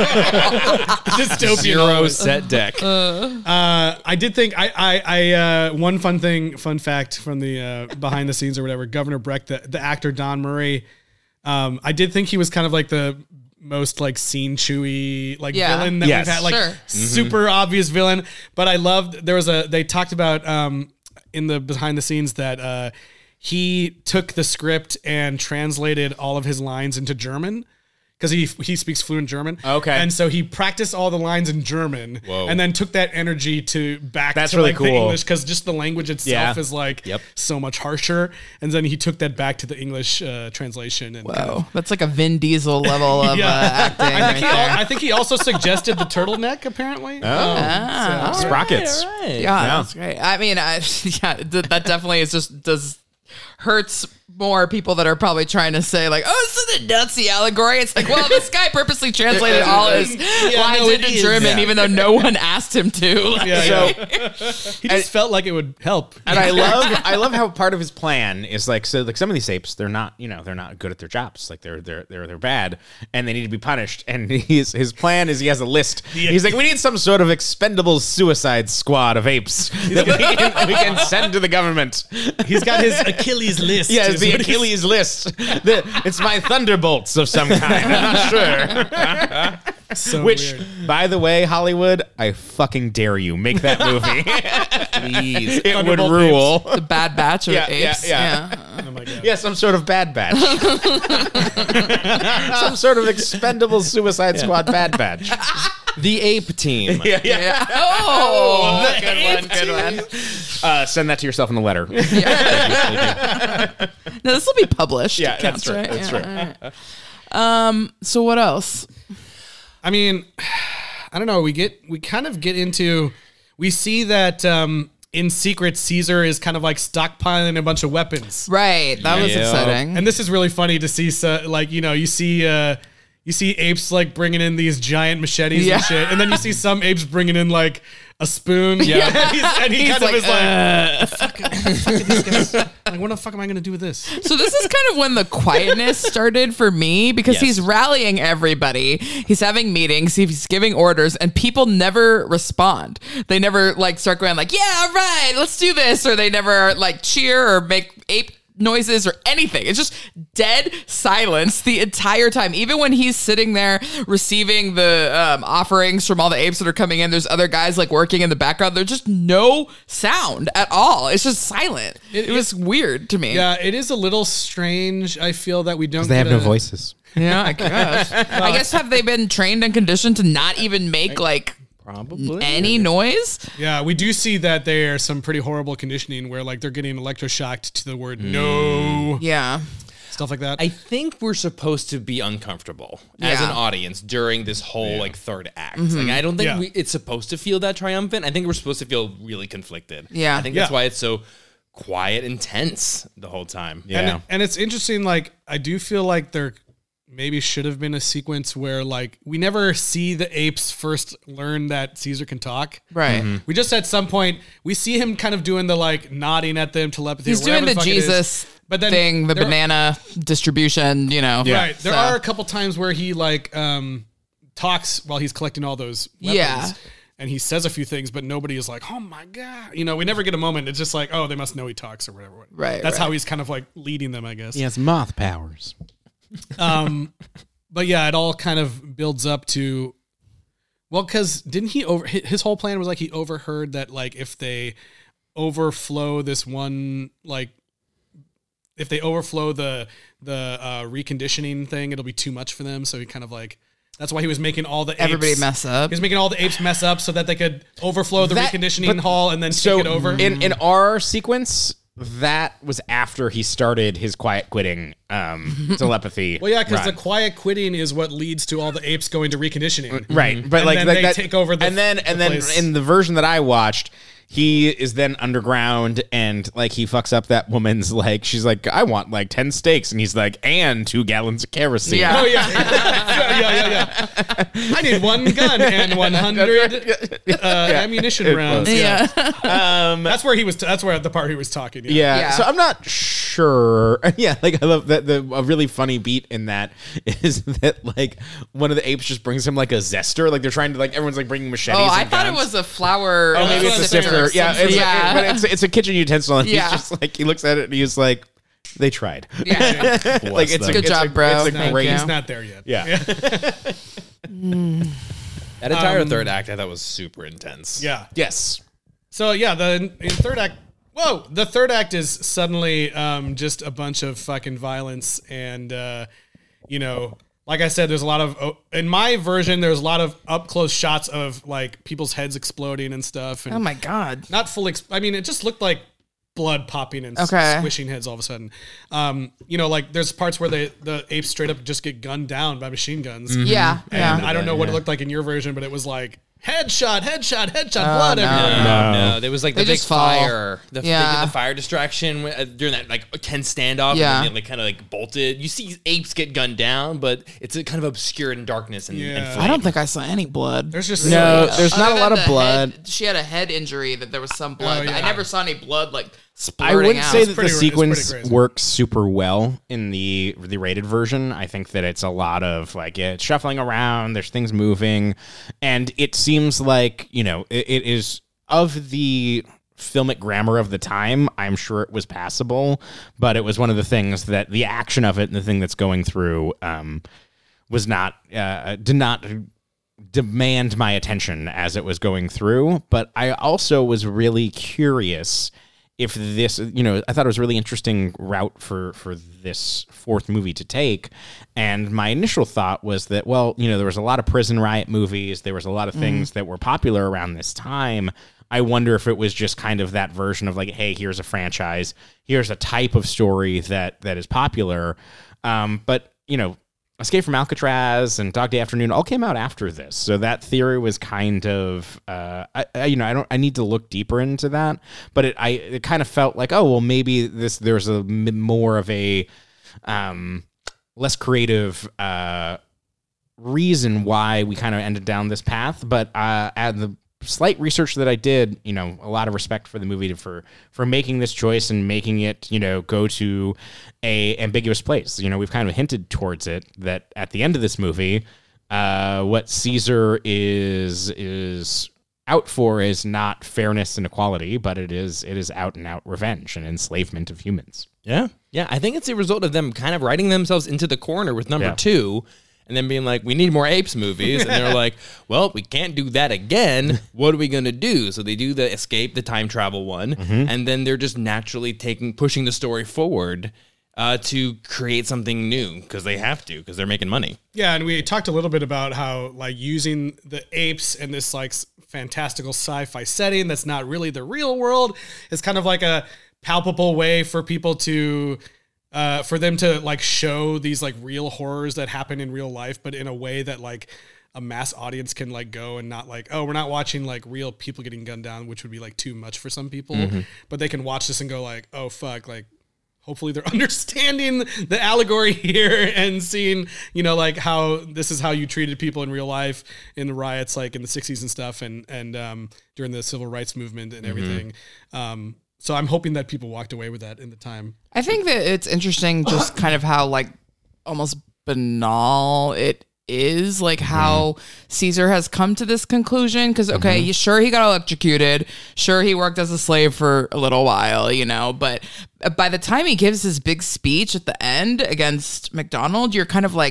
S2: had.
S1: dystopian.
S4: Zero
S1: hallways.
S4: set deck.
S1: Uh, I did think I, I, I uh, one fun thing, fun fact from the uh, behind the scenes or whatever. Governor Breck, the, the actor Don Murray, um, I did think he was kind of like the most like scene chewy like
S2: Yeah.
S1: villain that
S3: Yes.
S1: we've had, like
S2: Sure.
S1: super obvious villain. But I loved there was a they talked about um, in the behind the scenes that uh, he took the script and translated all of his lines into German. Because he he speaks fluent German,
S3: Okay.
S1: and so he practiced all the lines in German,
S4: Whoa.
S1: and then took that energy to back
S3: That's
S1: to
S3: really
S1: like the
S3: cool.
S1: English, because just the language itself
S3: Yeah.
S1: is like
S4: Yep.
S1: so much harsher, and then he took that back to the English uh, translation. And kind
S2: Whoa,
S1: of,
S2: that's like a Vin Diesel level of
S1: Yeah.
S2: uh, acting.
S1: I think,
S2: right
S1: he, al-
S2: there.
S1: I think he also suggested the turtleneck. Apparently,
S3: Oh.
S2: Ah, all
S3: Sprockets.
S4: All right.
S2: Yeah, that's great. I mean, I, yeah, th- that definitely is just does hurts more people that are probably trying to say like, oh, this is a Nazi allegory. It's like, well, this guy purposely translated all his lines
S1: no, it
S2: into
S1: is.
S2: German,
S3: Yeah.
S2: even though no one asked him to. Like,
S1: yeah,
S3: So-
S1: yeah. he just felt like it would help.
S3: And I love, I love how part of his plan is like, so like some of these apes, they're not, you know, they're not good at their jobs. Like they're they're they're they're bad, and they need to be punished. And he's his plan is he has a list. He's like, we need some sort of expendable suicide squad of apes that we can, we can send to the government.
S1: He's got his Achilles list.
S3: Yeah,
S1: is
S3: it's the
S1: what he's-
S3: Achilles list. The- it's my thunderbolts of some kind. I'm not sure.
S1: So
S3: Which,
S1: weird.
S3: by the way, Hollywood, I fucking dare you make that movie. Please, it would
S1: Thunderbolt
S3: rule.
S2: the Bad Batch of
S3: Yeah, yeah,
S2: apes.
S3: yeah.
S1: Oh my god.
S3: Yeah, some sort of bad batch. Some sort of expendable Suicide Squad bad batch.
S4: The Ape Team.
S3: Yeah, yeah.
S2: Yeah. Oh, good one, good one.
S3: Uh, send that to yourself in a letter.
S2: Now this will be published.
S3: Yeah,
S2: It counts,
S3: that's right.
S2: right?
S3: That's
S2: Yeah,
S3: right.
S2: all right. Um. So what else?
S1: I mean, I don't know. We get we kind of get into we see that um, in secret Caesar is kind of like stockpiling a bunch of weapons,
S2: Right. That was
S4: Yeah.
S2: exciting.
S1: and this is really funny to see. So, like you know, you see uh, you see apes like bringing in these giant machetes
S2: Yeah.
S1: and shit, and then you see some apes bringing in like a spoon. Yeah, and, he's, and he
S2: He's
S1: kind
S2: like,
S1: of is
S2: uh,
S1: like, fuck, fuck are these guys? Like, what the fuck am I gonna do with this?
S2: So this is kind of when the quietness started for me because
S4: Yes.
S2: he's rallying everybody. He's having meetings, he's giving orders, and people never respond. They never like start going like, "Yeah, all right, let's do this," or they never like cheer or make ape noises or anything. It's just dead silence the entire time. Even when he's sitting there receiving the um, offerings from all the apes that are coming in, there's other guys like working in the background. There's just no sound at all. It's just silent. It,
S1: It-
S2: was weird to me.
S1: Yeah, it is a little strange. I feel that we don't.
S3: They have
S1: get
S3: no
S1: a-
S3: voices.
S2: Yeah, I guess. I guess have they been trained and conditioned to not even make like
S4: Probably.
S2: any noise?
S1: Yeah, we do see that there's some pretty horrible conditioning where like they're getting electroshocked to the word no,
S2: Yeah.
S1: stuff like that.
S4: I think we're supposed to be uncomfortable as
S2: Yeah.
S4: an audience during this whole like third act. Like I don't think
S1: Yeah.
S4: we, it's supposed to feel that triumphant. I think we're supposed to feel really conflicted.
S2: Yeah.
S4: I think that's
S1: Yeah.
S4: why it's so quiet and tense the whole time.
S3: Yeah.
S1: and, and it's interesting. Like I do feel like there maybe should have been a sequence where like we never see the apes first learn that Caesar can talk.
S2: Right.
S1: We just at some point we see him kind of doing the like nodding at them telepathy.
S2: He's
S1: or whatever
S2: doing the
S1: fuck it is.
S2: Jesus
S1: But then
S2: thing, the
S1: there-
S2: banana distribution, you know.
S1: Right. There
S2: So-
S1: are a couple times where he like um talks while he's collecting all those weapons.
S2: Yeah.
S1: And he says a few things, but nobody is like, "Oh my god!" You know, we never get a moment. It's just like, "Oh, they must know he talks or whatever."
S2: Right,
S1: That's
S2: right.
S1: how he's kind of like leading them, I guess.
S3: He has moth powers.
S1: Um, but yeah, it all kind of builds up to, well, because didn't he over hi- his whole plan was like he overheard that like if they overflow this one like if they overflow the the uh, reconditioning thing, it'll be too much for them. So he kind of like that's why he was making all the apes,
S2: Everybody mess up.
S1: He was making all the apes mess up so that they could overflow the
S3: That-
S1: reconditioning
S3: but-
S1: hall and then
S3: So
S1: take it over.
S3: in in our sequence, that was after he started his quiet quitting um, telepathy.
S1: Well, yeah, because the
S3: run.
S1: quiet quitting is what leads to all the apes going to reconditioning.
S3: Right, but
S1: And
S3: like,
S1: then
S3: like
S1: they
S3: that,
S1: take over the-
S3: and then
S1: the
S3: and then
S1: place.
S3: in the version that I watched, he is then underground and like he fucks up that woman's like she's like I want like ten steaks and he's like and two gallons of kerosene.
S2: Yeah.
S1: Oh yeah, yeah, yeah, yeah, yeah. I need one gun and one hundred uh, ammunition rounds. Yeah.
S2: Yeah.
S3: Um,
S1: that's where he was. That's where the part he was talking. Yeah.
S3: Yeah.
S2: Yeah.
S3: So I'm not sure. Yeah, like I love that. The a really funny beat in that is that like one of the apes just brings him like a zester. Like they're trying to like everyone's like bringing machetes.
S2: Oh, I
S3: and
S2: thought it
S3: guns.
S2: was a flour.
S3: Oh, maybe
S2: uh,
S3: it's a
S2: sifter
S3: sifter.
S2: or
S3: Yeah,
S2: something.
S3: it's,
S2: yeah.
S3: but it's it's a kitchen utensil, and
S2: Yeah.
S3: he's just like he looks at it and he's like, they tried.
S2: Yeah.
S3: like it's a,
S4: them.
S2: Good
S3: it's
S2: job,
S3: a,
S2: bro.
S3: It's a
S2: Thank
S3: great.
S2: you.
S1: He's not there yet.
S3: Yeah.
S4: That entire
S1: Um,
S4: third act I thought was super intense.
S1: Yeah.
S3: Yes.
S1: So yeah, the in third act. Whoa, the third act is suddenly um, just a bunch of fucking violence, and uh, you know, like I said, there's a lot of oh, in my version. There's a lot of up close shots of like people's heads exploding and stuff. And
S2: Oh my god.
S1: not full. Exp- I mean, it just looked like blood popping and s-
S2: Okay.
S1: squishing heads all of a sudden. Um, you know, like there's parts where they the apes straight up just get gunned down by machine guns.
S2: Yeah.
S1: And
S2: Yeah.
S1: I don't know what it looked like in your version, but it was like headshot, headshot, headshot,
S2: Oh,
S1: blood
S2: no.
S1: everywhere.
S4: No, no, there was like
S2: They
S4: the big
S2: just fall.
S4: fire. The, They
S2: Yeah.
S4: did the fire distraction when- uh, during that like tense standoff.
S2: Yeah.
S4: And then they like, kind of like bolted. You see apes get gunned down, but it's uh, kind of obscured in darkness and,
S1: Yeah.
S4: and
S2: I
S4: flame.
S2: don't think I saw any blood.
S1: There's just
S3: No,
S1: so-
S3: there's not
S2: Other
S3: a lot
S2: than
S3: of
S2: the
S3: blood.
S2: head- she had a head injury that there was some blood.
S1: Oh,
S2: but I
S1: yeah.
S2: never saw any blood like
S3: I
S2: splurting
S3: wouldn't
S2: out.
S3: say that the
S1: pretty- it's pretty
S3: sequence
S1: crazy.
S3: works super well in the the rated version. I think that it's a lot of like yeah, it's shuffling around. There's things moving, and it seems like you know it, it is of the filmic grammar of the time. I'm sure it was passable, but it was one of the things that the action of it and the thing that's going through um, was not uh, did not demand my attention as it was going through. But I also was really curious if this, you know, I thought it was a really interesting route for, for this fourth movie to take. And my initial thought was that, well, you know, there was a lot of prison riot movies. There was a lot of things that were popular around this time. I wonder if it was just kind of that version of like, hey, here's a franchise. Here's a type of story that that is popular. Um, but, you know, Escape from Alcatraz and Dog Day Afternoon all came out after this, so that theory was kind of, uh, I, I, you know, I don't, I need to look deeper into that, but it, I, it kind of felt like, oh, well, maybe this, there's a m- more of a, um, less creative, uh, reason why we kind of ended down this path, but uh, at the slight research that I did, you know, a lot of respect for the movie to, for for making this choice and making it, you know, go to a ambiguous place. You know, we've kind of hinted towards it that at the end of this movie, uh, what Caesar is is out for is not fairness and equality, but it is it is out and out revenge and enslavement of humans.
S4: Yeah. Yeah. I think it's a result of them kind of writing themselves into the corner with number
S3: Yeah.
S4: two and then being like, we need more apes movies. And they're like, well, we can't do that again. What are we going to do? So they do the escape, the time travel one. And then they're just naturally taking, pushing the story forward uh, to create something new because they have to, because they're making money.
S1: Yeah, and we talked a little bit about how like using the apes in this like s- fantastical sci-fi setting that's not really the real world is kind of like a palpable way for people to uh, for them to like show these like real horrors that happen in real life, but in a way that like a mass audience can like go and not like, oh, we're not watching like real people getting gunned down, which would be like too much for some people, but they can watch this and go like, oh fuck, like hopefully they're understanding the allegory here and seeing, you know, like how this is how you treated people in real life in the riots, like in the sixties and stuff. And, and, um, during the civil rights movement and everything. Um, so I'm hoping that people walked away with that in the time.
S2: I think that it's interesting just kind of how like almost banal it is, like how Caesar has come to this conclusion. Because okay, you sure he got electrocuted, sure he worked as a slave for a little while, you know, but by the time he gives his big speech at the end against McDonald, you're kind of like,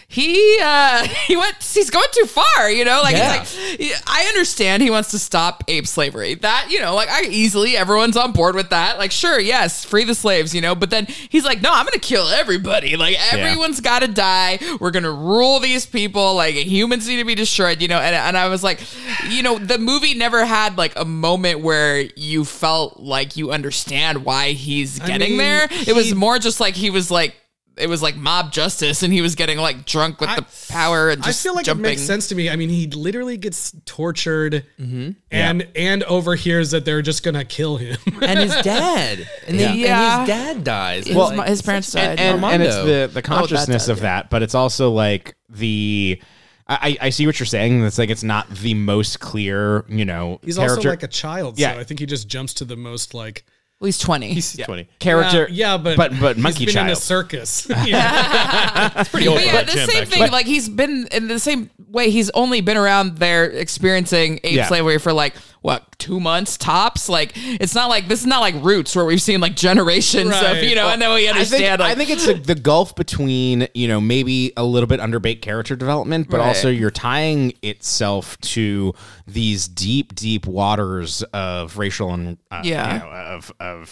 S2: he uh, he went. He's going too far. You know, like
S4: Yeah.
S2: it's like I understand he wants to stop ape slavery. That you know, like I easily everyone's on board with that. Like, sure, yes, free the slaves. You know, but then he's like, no, I'm gonna kill everybody. Like everyone's got to die. We're gonna rule these people. Like humans need to be destroyed. You know, and and I was like, you know, the movie never had like a moment where you felt like you understand why he's getting
S1: mean,
S2: there.
S1: he-
S2: It was more just like he was like. It was like mob justice, and he was getting like drunk with
S1: I-
S2: the power and
S1: I
S2: just
S1: feel like
S2: jumping.
S1: it makes sense to me. I mean, he literally gets tortured
S2: Mm-hmm.
S1: and and overhears that they're just gonna kill him.
S4: And his dad. And, then,
S2: Yeah.
S4: and his dad dies.
S2: His,
S4: Well,
S2: mo- his parents died.
S3: and, and, and it's
S4: Armando.
S3: the the consciousness
S2: dad,
S3: of that, but it's also like the. I, I see what you're saying. It's like it's not the most clear, you know.
S1: He's
S3: character,
S1: also like a child,
S3: Yeah.
S1: so I think he just jumps to the most like
S2: well, he's twenty.
S4: he's twenty.
S3: character.
S1: Yeah, yeah, but
S3: but but monkey
S1: he's been in a
S3: child.
S1: circus. Yeah.
S4: It's pretty old.
S2: But yeah,
S4: for that
S2: the
S4: gym
S2: same
S4: back
S2: thing.
S4: then.
S2: Like he's been in the same way. He's only been around there experiencing ape
S3: Yeah.
S2: slavery for like what two months tops. Like it's not like this is not like Roots where we've seen like generations of
S1: Right.
S2: you know. And then we
S3: I think,
S2: understand.
S3: I
S2: like,
S3: think it's the, the gulf between, you know, maybe a little bit underbaked character development, but
S2: Right.
S3: also you're tying itself to these deep, deep waters of racial and, uh,
S2: Yeah.
S3: you know, of, of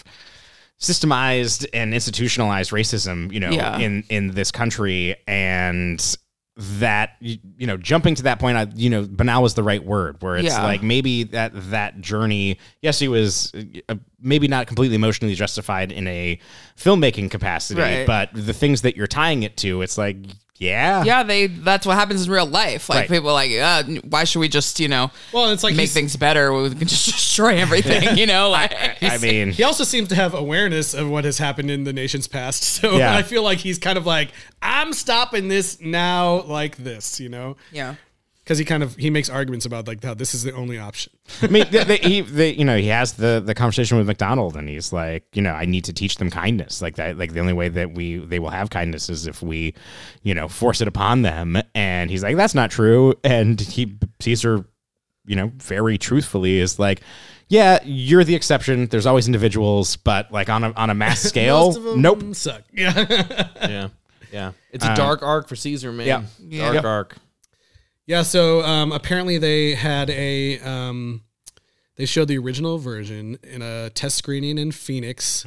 S3: systemized and institutionalized racism, you know,
S2: Yeah.
S3: in, in this country. And that, you you know, jumping to that point, I, you know, banal was the right word, where it's
S2: Yeah.
S3: like maybe that that journey, yes, he was uh, maybe not completely emotionally justified in a filmmaking capacity,
S2: Right.
S3: but the things that you're tying it to, it's like, yeah,
S2: yeah, they that's what happens in real life. Like
S3: Right.
S2: people are like, uh, why should we just you know
S1: Well, it's like
S2: make
S1: he's-
S2: things better? We can just destroy everything. You know, like
S3: I mean,
S1: He also seems to have awareness of what has happened in the nation's past. So
S3: Yeah.
S1: I feel like he's kind of like, I'm stopping this now like this, you know?
S2: yeah.
S1: Because he kind of he makes arguments about like how this is the only option.
S3: I mean, the, the, he, the, you know, he has the the conversation with McDonald, and he's like, you know, I need to teach them kindness. Like that, like the only way that we they will have kindness is if we, you know, force it upon them. And he's like, that's not true. And he Caesar, you know, very truthfully is like, yeah, you're the exception. There's always individuals, but like on a on a mass scale,
S1: Most of them
S3: nope.
S1: suck. Yeah.
S4: Yeah. Yeah. It's a dark arc for Caesar, man.
S3: yeah.
S2: Yeah.
S4: Dark
S3: Yep.
S4: arc.
S1: Yeah, so um, apparently they had a um, they showed the original version in a test screening in Phoenix,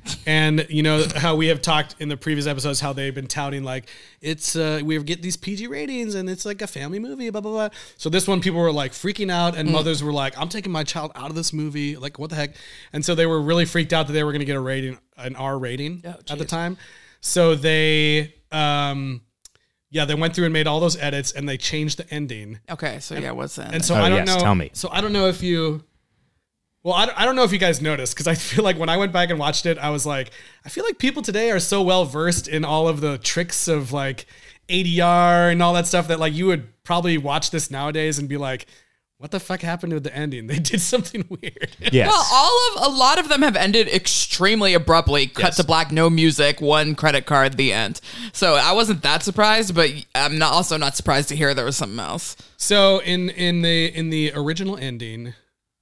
S1: and you know how we have talked in the previous episodes how they've been touting like it's uh, we get these P G ratings and it's like a family movie, blah blah blah. So this one people were like freaking out, and mothers were like, "I'm taking my child out of this movie, like what the heck?" And so they were really freaked out that they were going to get a rating, an R rating at the time. So they. Um, Yeah, they went through and made all those edits, and they changed the ending.
S2: Okay, so yeah, what's that?
S1: And so
S3: Oh,
S1: I don't
S3: yes,
S1: know.
S3: tell me.
S1: So I don't know if you. Well, I don't, I don't know if you guys noticed, because I feel like when I went back and watched it, I was like, I feel like people today are so well versed in all of the tricks of like A D R and all that stuff that like you would probably watch this nowadays and be like, what the fuck happened to the ending? They did something weird.
S3: Yes.
S2: Well, all of a lot of them have ended extremely abruptly. Cut
S3: Yes.
S2: to black, no music, one credit card, the end. So I wasn't that surprised, but I'm not also not surprised to hear there was something else.
S1: So in in the in the original ending,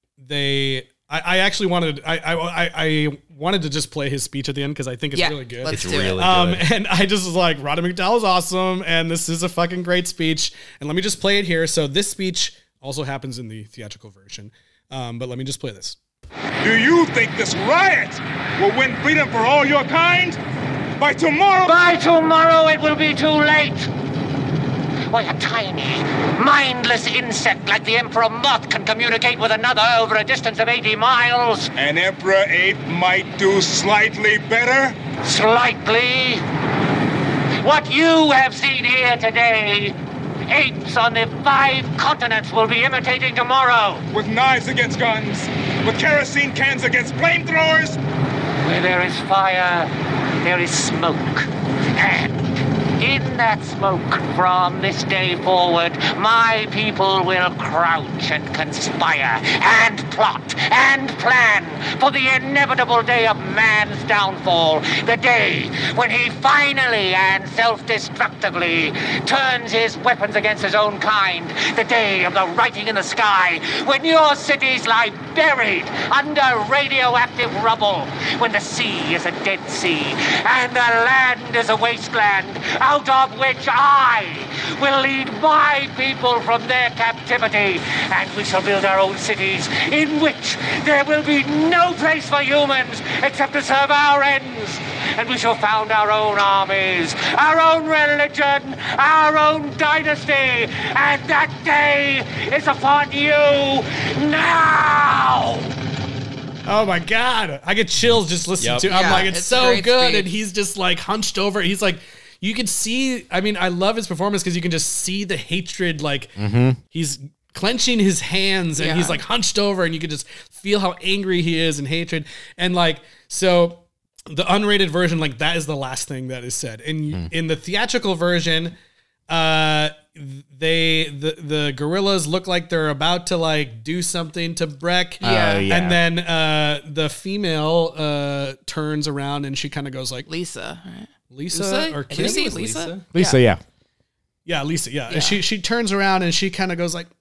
S1: they I, I actually wanted I, I I I wanted to just play his speech at the end because I think it's
S2: yeah,
S1: really good.
S2: let's
S4: It's
S2: do
S4: really
S2: it.
S1: Um,
S4: good.
S1: and I just was like, Roddy McDowell's awesome, and this is a fucking great speech. And let me just play it here. So this speech also happens in the theatrical version, um, but let me just play this.
S9: Do you think this riot will win freedom for all your kind? By tomorrow...
S10: By tomorrow it will be too late. Why, a tiny, mindless insect like the Emperor Moth can communicate with another over a distance of eighty miles.
S9: An emperor ape might do slightly better.
S10: Slightly. What you have seen here today, apes on the five continents will be imitating tomorrow.
S9: With knives against guns. With kerosene cans against flamethrowers.
S10: Where there is fire, there is smoke. And in that smoke, from this day forward, my people will crouch and conspire and plot and plan for the inevitable day of man's downfall. The day when he finally and self-destructively turns his weapons against his own kind. The day of the writing in the sky, when your cities lie buried under radioactive rubble. when the sea is a dead sea and the land is a wasteland out of which I will lead my people from their captivity, and we shall build our own cities in which there will be no place for humans except to serve our ends. And we shall found our own armies, our own religion, our own dynasty, and that day is upon you now!
S1: Oh my God. I get chills just listening
S4: Yep.
S1: to it. I'm
S2: Yeah,
S1: like, it's,
S2: it's a
S1: so
S2: great
S1: good.
S2: speech.
S1: And he's just like hunched over. He's like, you can see, I mean, I love his performance because you can just see the hatred. Like he's clenching his hands and
S2: Yeah.
S1: he's like hunched over and you can just feel how angry he is and hatred. And like, so the unrated version, like that is the last thing that is said. And in the theatrical version, uh, they the the gorillas look like they're about to like do something to Breck.
S2: Yeah.
S3: Oh, yeah.
S1: And then uh, the female uh, turns around and she kind of goes like,
S2: Lisa, right?
S1: Lisa,
S2: Lisa?
S1: or
S2: Did
S1: Kim?
S2: you see
S4: was
S2: Lisa?
S4: Lisa.
S3: Lisa, yeah.
S1: Yeah, Lisa. Yeah.
S2: Yeah.
S1: And she she turns around and she kind of goes like,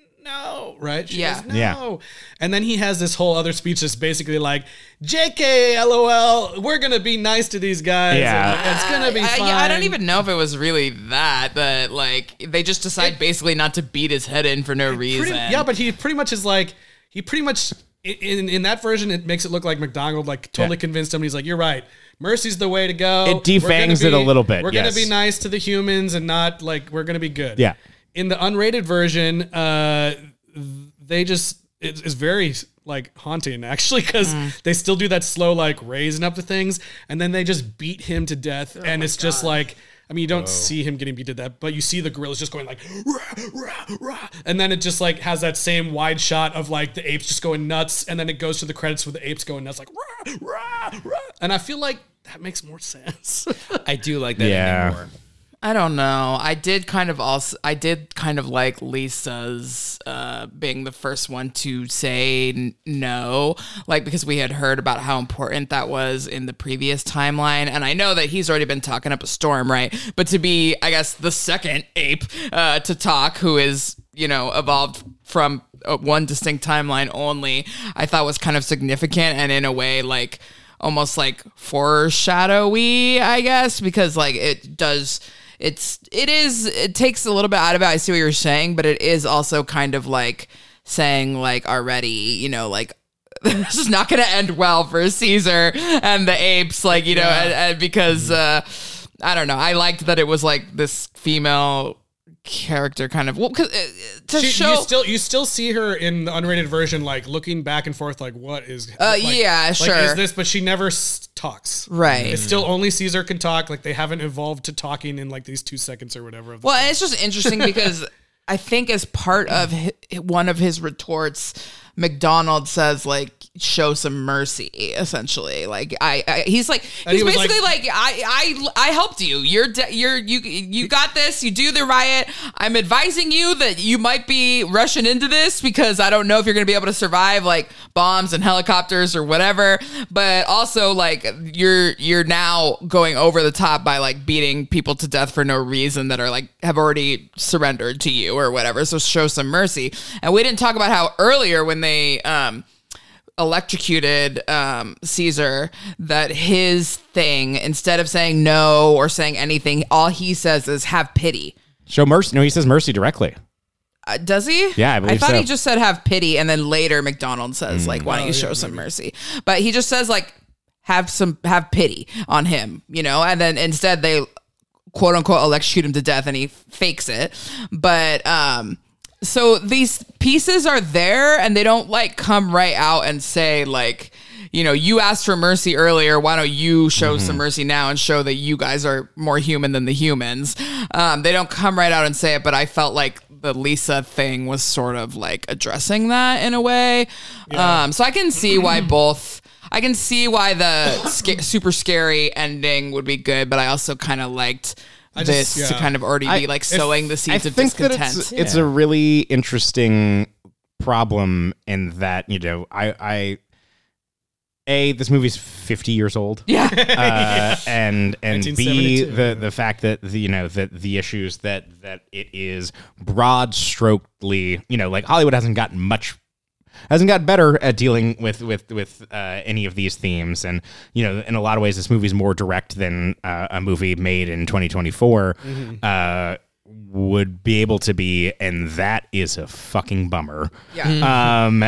S1: no, right? She
S2: Yeah.
S1: goes, no.
S3: Yeah.
S1: And then he has this whole other speech that's basically like, J K, LOL, we're gonna be nice to these guys.
S3: Yeah.
S1: and it's gonna be
S2: I,
S1: fine.
S2: yeah, I don't even know if it was really that, but like they just decide
S1: It-
S2: basically not to beat his head in for no reason.
S1: Pretty- yeah, but he pretty much is like he pretty much in in that version it makes it look like McDonald like totally
S3: Yeah.
S1: convinced him. He's like, you're right. Mercy's the way to go.
S3: It
S1: We're gonna
S3: defangs it a little bit,
S1: We're
S3: yes.
S1: gonna be nice to the humans and not like we're gonna be good.
S3: Yeah.
S1: In the unrated version, uh, they just it, it's very like haunting actually because
S2: Mm.
S1: they still do that slow like raising up the things and then they just beat him to death
S2: Oh
S1: and it's just like. I mean, you don't see him getting beat to death, but you see the gorillas just going like, rah, rah, rah. And then it just like has that same wide shot of like the apes just going nuts, and then it goes to the credits with the apes going nuts, like rah, rah, rah. And I feel like that makes more sense.
S4: I do like that
S3: Yeah.
S4: ending more.
S2: I don't know. I did kind of also, I did kind of like Lisa's uh, being the first one to say n- no, like because we had heard about how important that was in the previous timeline. And I know that he's already been talking up a storm, right? But to be, I guess, the second ape uh, to talk who is, you know, evolved from uh, one distinct timeline only, I thought was kind of significant and in a way like almost like foreshadowy, I guess, because like it does. It's it is it takes a little bit out of it. I see what you're saying, but it is also kind of like saying like already, you know, like this is not going to end well for Caesar and the apes, like you know, and, and because uh, I don't know. I liked that it was like this female character kind of well, 'cause, uh, to
S1: She-
S2: show
S1: you still you still see her in the unrated version, like looking back and forth, like what is?
S2: Uh,
S1: like,
S2: yeah,
S1: like,
S2: sure.
S1: Is this? But she never s- talks.
S2: Right.
S1: It's still only Caesar can talk. Like they haven't evolved to talking in like these two seconds or whatever. Of the
S2: Well, and it's just interesting because I think as part of hi one of his retorts, McDonald says like, show some mercy, essentially. Like I, I he's like,
S1: And
S2: he's
S1: he was
S2: basically
S1: like-
S2: like, I, I, I helped you. You're, de- you're, you, you got this. You do the riot. I'm advising you that you might be rushing into this because I don't know if you're going to be able to survive like bombs and helicopters or whatever. But also like you're, you're now going over the top by like beating people to death for no reason that are like have already surrendered to you or whatever. So show some mercy. And we didn't talk about how earlier when they um electrocuted um Caesar, that his thing, instead of saying no or saying anything, all he says is have pity.
S3: Show mercy. No, he says mercy directly.
S2: Uh, does he?
S3: Yeah, I believe
S2: I thought
S3: so.
S2: he just said have pity, and then later McDonald says like, why don't you show some mercy? But he just says like have some have pity on him, you know, and then instead they quote unquote electrocute him to death and he fakes it. But um so these pieces are there and they don't like come right out and say like, you know, you asked for mercy earlier. Why don't you show some mercy now and show that you guys are more human than the humans? Um, they don't come right out and say it, but I felt like the Lisa thing was sort of like addressing that in a way. Um, so I can see why both. I can see why the sca- super scary ending would be good, but I also kind of liked
S1: I
S2: this
S1: just-
S2: to
S1: yeah.
S2: kind of already
S3: I-
S2: be like
S3: if-
S2: sowing the seeds
S3: I
S2: of
S3: think
S2: discontent.
S3: that it's, it's a really interesting problem in that, you know, I, I, A, this movie's fifty years old.
S2: Yeah.
S3: Uh, and and B,
S1: nineteen seventy-two.
S3: the the fact that the, you know that the issues that that it is broad strokely, you know, like Hollywood hasn't gotten much hasn't got better at dealing with with with uh, any of these themes. And you know, in a lot of ways, this movie's more direct than uh, a movie made in twenty twenty-four mm-hmm. uh, would be able to be, and that is a fucking bummer.
S2: Yeah.
S3: Um,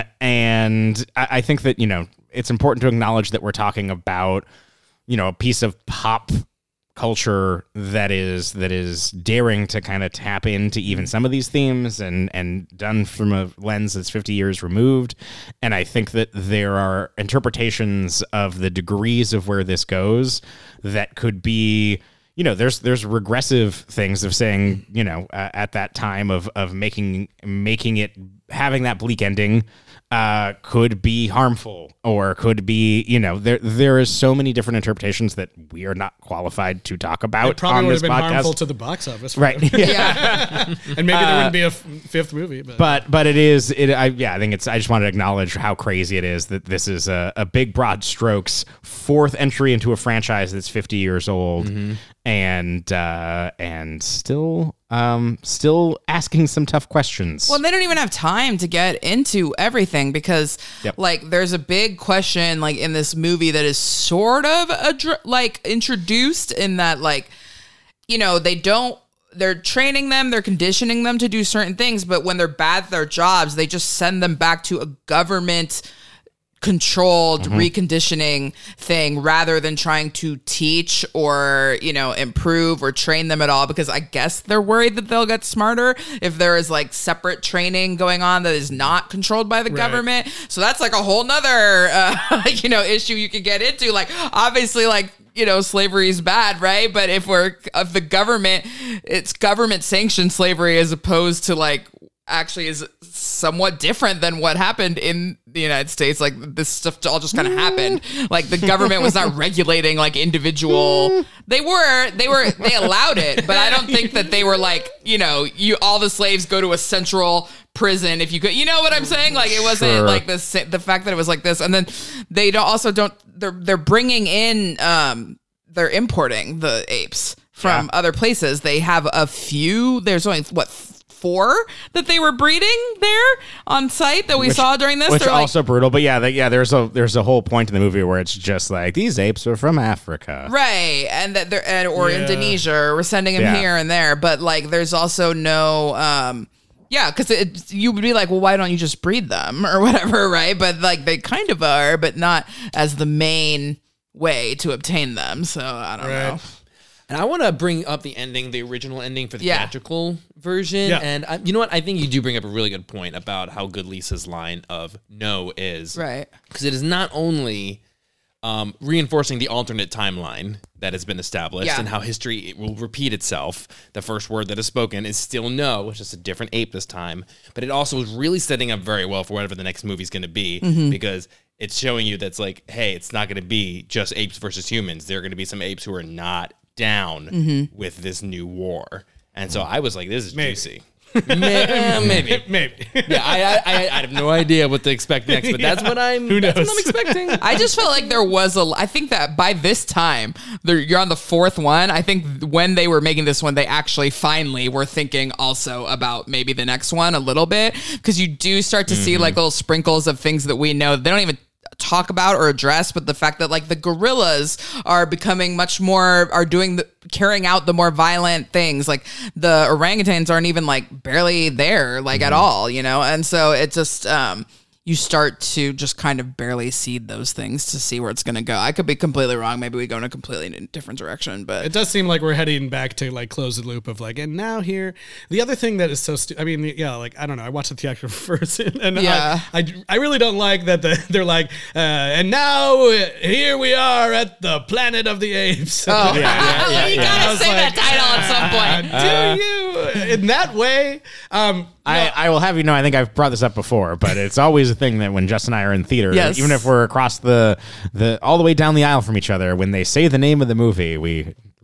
S3: and I, I think that you know it's important to acknowledge that we're talking about you know a piece of pop culture that is that is daring to kind of tap into even some of these themes and and done from a lens that's fifty years removed. And I think that there are interpretations of the degrees of where this goes that could be, you know, there's there's regressive things of saying, you know, uh, at that time of of making making it having that bleak ending uh, could be harmful or could be, you know, there there is so many different interpretations that we are not qualified to talk about.
S1: It probably
S3: on
S1: would
S3: this
S1: have been
S3: podcast.
S1: harmful to the box office,
S3: right?
S1: Yeah,
S2: Yeah.
S1: and maybe there
S3: Uh,
S1: wouldn't be a f- fifth movie. But.
S3: but but it is it. I yeah, I think it's. I just wanted to acknowledge how crazy it is that this is a, a big broad strokes fourth entry into a franchise that's fifty years old
S4: Mm-hmm.
S3: and uh, and still um still asking some tough questions.
S2: Well, they don't even have time to get into everything because,
S3: Yep.
S2: like, there's a big question, like, in this movie that is sort of, adr- like, introduced in that, like, you know, they don't, they're training them, they're conditioning them to do certain things, but when they're bad at their jobs, they just send them back to a government controlled
S3: Mm-hmm.
S2: reconditioning thing rather than trying to teach or, you know, improve or train them at all, because I guess they're worried that they'll get smarter if there is like separate training going on that is not controlled by the
S1: Right.
S2: government. So that's like a whole nother, uh, you know, issue you could get into. Like, obviously, like, you know, slavery is bad, right? But if we're, if the government, it's government sanctioned slavery as opposed to like, actually is somewhat different than what happened in the United States. Like, this stuff all just kind of happened. Like, the government was not regulating like individual. They were, they were, they allowed it, but I don't think that they were like, you know, you all the slaves go to a central prison if you could, you know what I'm saying? Like, it wasn't
S3: Sure.
S2: like this. The fact that it was like this, and then they don't also don't. They're they're bringing in. Um, they're importing the apes from
S3: Yeah.
S2: other places. They have a few. There's only what. four that they were breeding there on site that we
S3: Which-
S2: saw during this.
S3: Which
S2: They're like,
S3: also brutal, but yeah, they, yeah. There's a there's a whole point in the movie where it's just like these apes are from Africa,
S2: right, and that they're and, or
S1: Yeah.
S2: Indonesia, or we're sending them
S3: Yeah.
S2: here and there, but like there's also no, um, yeah, because you would be like, well, why don't you just breed them or whatever, right? But like they kind of are, but not as the main way to obtain them. So I don't
S1: Right.
S2: know.
S4: And I want to bring up the ending, the original ending for the
S2: Yeah.
S4: theatrical version.
S1: Yeah.
S4: And I, you know what? I think you do bring up a really good point about how good Lisa's line of no is.
S2: Right.
S4: Because it is not only um, reinforcing the alternate timeline that has been established
S2: Yeah.
S4: and how history will repeat itself. The first word that is spoken is still no, which is a different ape this time. But it also is really setting up very well for whatever the next movie is going to be,
S2: Mm-hmm.
S4: because it's showing you that's like, hey, it's not going to be just apes versus humans. There are going to be some apes who are not down
S2: Mm-hmm.
S4: with this new war. And so I was like, this is
S1: Maybe.
S4: juicy. May- uh, maybe.
S1: Maybe.
S4: Yeah, I, I, I, I have no idea what to expect next, but that's
S1: Yeah.
S4: what I'm.
S1: Who
S4: That's what
S1: knows?
S4: I'm expecting.
S2: I just felt like there was a. I think that by this time, there- you're on the fourth one. I think when they were making this one, they actually finally were thinking also about maybe the next one a little bit, because you do start to see like little sprinkles of things that we know they don't even talk about or address, but the fact that like the gorillas are becoming much more, are doing the carrying out the more violent things, like the orangutans aren't even like barely there like at all, you know. And so it just um you start to just kind of barely seed those things to see where it's going to go. I could be completely wrong. Maybe we go in a completely different direction, but
S1: It does seem like we're heading back to like close the loop of like, and now here. The other thing that is so stupid. I mean, yeah, like I don't know. I watched the theatrical version, and
S2: Yeah.
S1: I, I, I really don't like that. The, they're like, uh, and now uh, here we are at the planet of the apes.
S2: Oh,
S3: Yeah, yeah, yeah,
S2: you
S3: yeah.
S2: gotta
S1: I was
S2: say
S1: like,
S2: that title at some point.
S1: Uh, do you in that way? Um,
S3: I, I will have you know, I think I've brought this up before, but it's always a thing that when Justin and I are in theater,
S2: Yes.
S3: even if we're across the, the all the way down the aisle from each other, when they say the name of the movie, we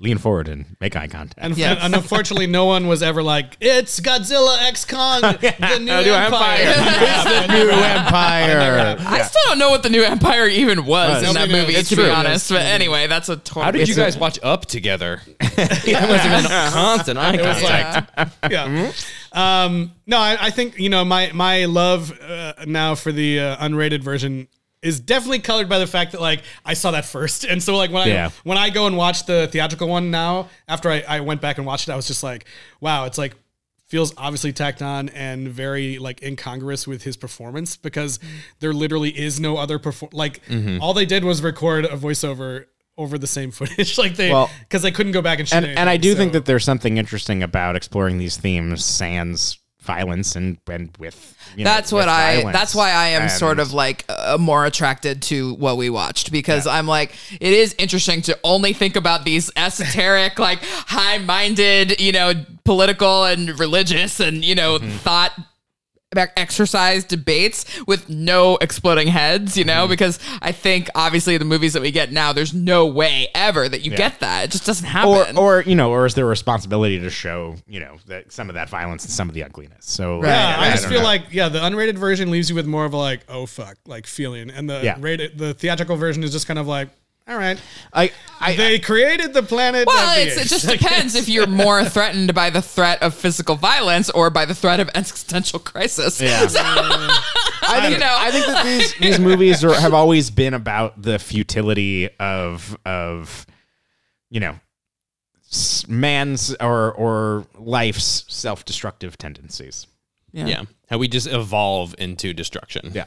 S3: lean forward and make eye contact.
S1: And,
S2: Yes.
S1: and unfortunately, no one was ever like, it's Godzilla X Kong, the new
S3: New
S1: empire.
S3: It's the new empire.
S2: I still don't know what the new empire even was in that
S1: Nobody knows.
S2: movie,
S1: It's
S2: to
S1: true.
S2: be honest. But anyway, that's a total.
S4: How did you
S3: It's a-
S4: guys watch Up together? It must have been constant eye
S1: was
S4: contact.
S1: like, yeah. Um, no, I, I think, you know, my, my love uh, now for the uh, unrated version is definitely colored by the fact that like I saw that first. And so like when I,
S3: Yeah.
S1: when I go and watch the theatrical one now, after I, I went back and watched it, I was just like, wow, it's like, feels obviously tacked on and very like incongruous with his performance because there literally is no other perform. Like all they did was record a voiceover over the same footage. Like they,
S3: Well,
S1: cause they couldn't go back and shoot
S3: And,
S1: anything,
S3: and I do
S1: so-
S3: think that there's something interesting about exploring these themes, sans violence and, and with, you know,
S2: That's what
S3: with
S2: I.
S3: violence.
S2: That's why I am
S3: And-
S2: sort of like uh, more attracted to what we watched because I'm like, it is interesting to only think about these esoteric, like high-minded, you know, political and religious and you know
S3: Mm-hmm.
S2: thought exercise debates with no exploding heads, you know,
S3: Mm-hmm.
S2: because I think obviously the movies that we get now, there's no way ever that you
S3: Yeah.
S2: get that. It just doesn't
S3: Or,
S2: happen.
S3: or you know, or is there a responsibility to show, you know, that some of that violence and some of the ugliness? So
S2: Right.
S1: Yeah, I,
S3: I
S1: just
S3: don't
S1: feel
S3: know.
S1: like yeah, the unrated version leaves you with more of a like oh fuck like feeling, and the
S3: Yeah.
S1: rated the theatrical version is just kind of like all right,
S3: I, I,
S1: they created the planet.
S2: Well,
S1: of the
S2: it's, it
S1: apes.
S2: just depends if you're more threatened by the threat of physical violence or by the threat of existential crisis.
S3: Yeah.
S2: So,
S3: I think,
S2: you know.
S3: I think that these these movies are, have always been about the futility of of you know s- man's or or life's self destructive tendencies.
S2: yeah.
S4: Yeah. How we just evolve into destruction.
S3: Yeah,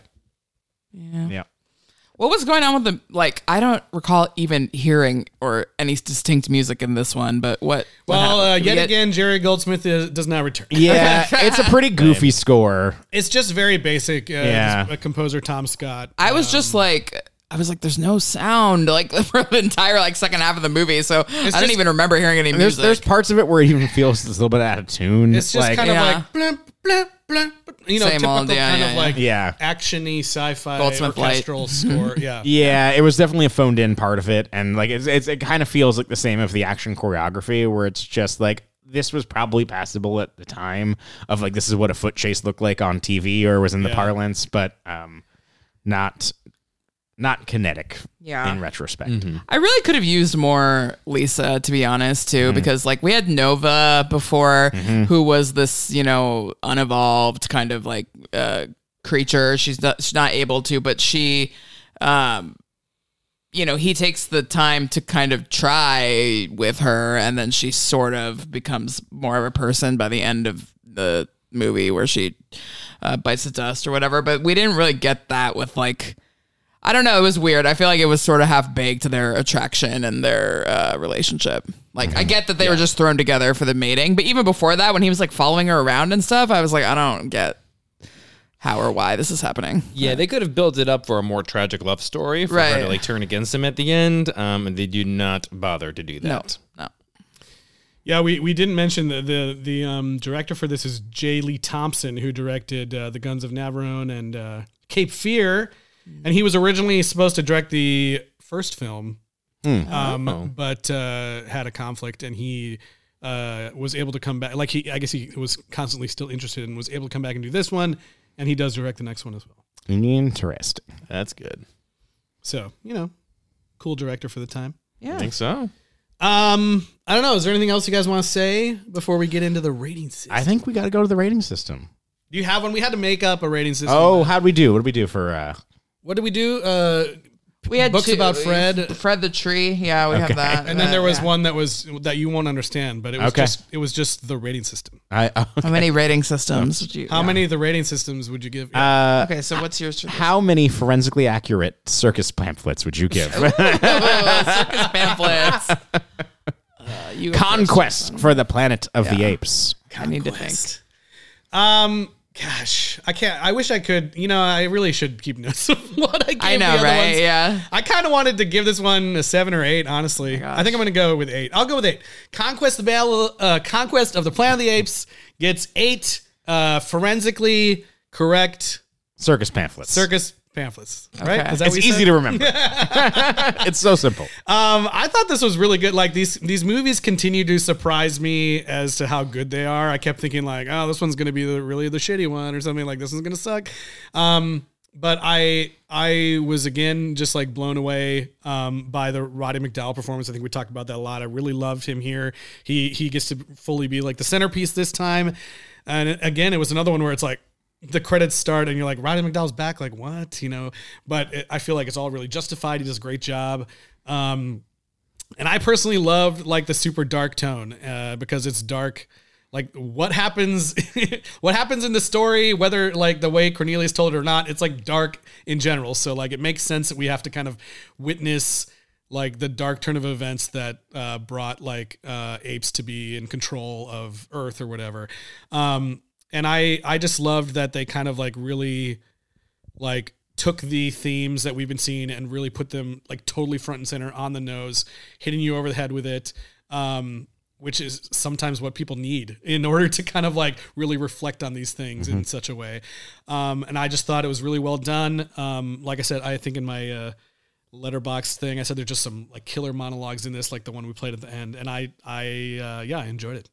S2: Yeah.
S3: yeah.
S2: What was going on with the like? I don't recall even hearing or any distinct music in this one. But what? what
S1: well, uh,
S2: happened? Did we
S1: yet
S2: get-
S1: again, Jerry Goldsmith is, does not return.
S3: Yeah, it's a pretty goofy score.
S1: It's just very basic. Uh,
S3: Yeah.
S1: this- a composer Tom Scott.
S2: I was just like. I was like, "There's no sound like for the entire like second half of the movie." So I
S1: just-
S2: didn't even remember hearing any
S3: And there's
S2: music.
S3: there's parts of it where it even feels a little bit out of tune.
S1: It's just
S3: like,
S1: kind of
S2: Yeah.
S1: like blimp, blimp, blimp, you know,
S2: Same
S1: typical
S2: old, yeah,
S1: kind
S2: yeah,
S1: of
S2: yeah.
S1: like
S3: Yeah.
S1: actiony sci-fi
S2: Goldsmith Light.
S1: orchestral score. Yeah.
S3: Yeah, it was definitely a phoned in part of it, and like it's, it's it kind of feels like the same of the action choreography, where it's just like this was probably passable at the time of like this is what a foot chase looked like on T V or was in the
S1: Yeah.
S3: parlance, but um, not not kinetic.
S2: Yeah.
S3: in retrospect.
S2: I really could have used more Lisa, to be honest, too, because like we had Nova before, who was this, you know, unevolved kind of like uh, creature. She's not, she's not able to, but she, um, you know, he takes the time to kind of try with her, and then she sort of becomes more of a person by the end of the movie where she uh, bites the dust or whatever. But we didn't really get that with like. I don't know. It was weird. I feel like it was sort of half baked to their attraction and their uh, relationship. Like, I get that they were just thrown together for the mating, but even before that, when he was like following her around and stuff, I was like, I don't get how or why this is happening.
S4: Yeah, they could have built it up for a more tragic love story for her
S2: Right.
S4: to like turn against him at the end, um, and they do not bother to do
S2: No,
S4: that.
S2: no.
S1: Yeah, we, we didn't mention the the the um, director for this is J. Lee Thompson, who directed uh, The Guns of Navarone and uh, Cape Fear, and he was originally supposed to direct the first film, um,
S4: Oh.
S1: but uh, had a conflict, and he uh, was able to come back. Like he, I guess he was constantly still interested and was able to come back and do this one, and he does direct the next one as well.
S3: Interesting.
S4: That's good.
S1: So you know, cool director for the time.
S4: I
S2: Yeah.
S4: think so.
S1: Um, I don't know. Is there anything else you guys want to say before we get into the rating system?
S3: I think we got to go to the rating system.
S1: Do you have one? We had to make up a rating system.
S3: Oh, how'd we do? What did we do for? uh
S1: What did we do? Uh,
S2: We had
S1: books
S2: two-
S1: about Fred,
S2: Fred the Tree. Yeah, we
S3: Okay.
S2: have that.
S1: and then there was
S2: yeah.
S1: one that was that you won't understand, but it was
S3: Okay.
S1: just it was just the rating system.
S3: I uh,
S2: How many rating systems would you?
S1: How
S2: yeah.
S1: many of the rating systems would you give?
S3: uh,
S2: Okay, so what's yours? For this?
S3: how many forensically accurate circus pamphlets would you give?
S2: Ooh, circus pamphlets. Uh, you go first.
S3: Conquest for the planet of the
S2: Yeah.
S3: apes.
S2: I need to think.
S1: Um, gosh, I can't. I wish I could. You know, I really should keep notes of what I gave
S2: I know,
S1: the other
S2: right?
S1: ones.
S2: Yeah.
S1: I kind of wanted to give this one a seven or eight. Honestly,
S2: gosh.
S1: I think I'm going to go with eight. I'll go with eight. Conquest the battle. Uh, Conquest of the Planet of the Apes gets eight uh, forensically correct
S3: Circus pamphlets.
S1: circus pamphlets, right?
S2: Okay.
S1: Is that
S3: It's
S1: what you
S3: easy
S1: said?
S3: to remember. It's so simple.
S1: Um, I thought this was really good. Like these these movies continue to surprise me as to how good they are. I kept thinking like, oh, this one's going to be the, really the shitty one or something, like this one's going to suck. Um, but I I was again just like blown away um, by the Roddy McDowall performance. I think we talked about that a lot. I really loved him here. He he gets to fully be like the centerpiece this time. And again, it was another one where it's like the credits start and you're like, Roddy McDowall's back, like what, you know? But it, I feel like it's all really justified. He does a great job. Um, and I personally loved like the super dark tone uh, because it's dark. Like what happens, what happens in the story, whether like the way Cornelius told it or not, it's like dark in general. So like it makes sense that we have to kind of witness like the dark turn of events that uh, brought like uh, apes to be in control of Earth or whatever. Um, and I, I just loved that they kind of like really like took the themes that we've been seeing and really put them like totally front and center on the nose, hitting you over the head with it. Um, which is sometimes what people need in order to kind of like really reflect on these things mm-hmm. in such a way. Um, and I just thought it was really well done. Um, like I said, I think in my, uh, Letterboxd thing, I said there's just some like killer monologues in this, like the one we played at the end, and I, I, uh, yeah, I enjoyed it.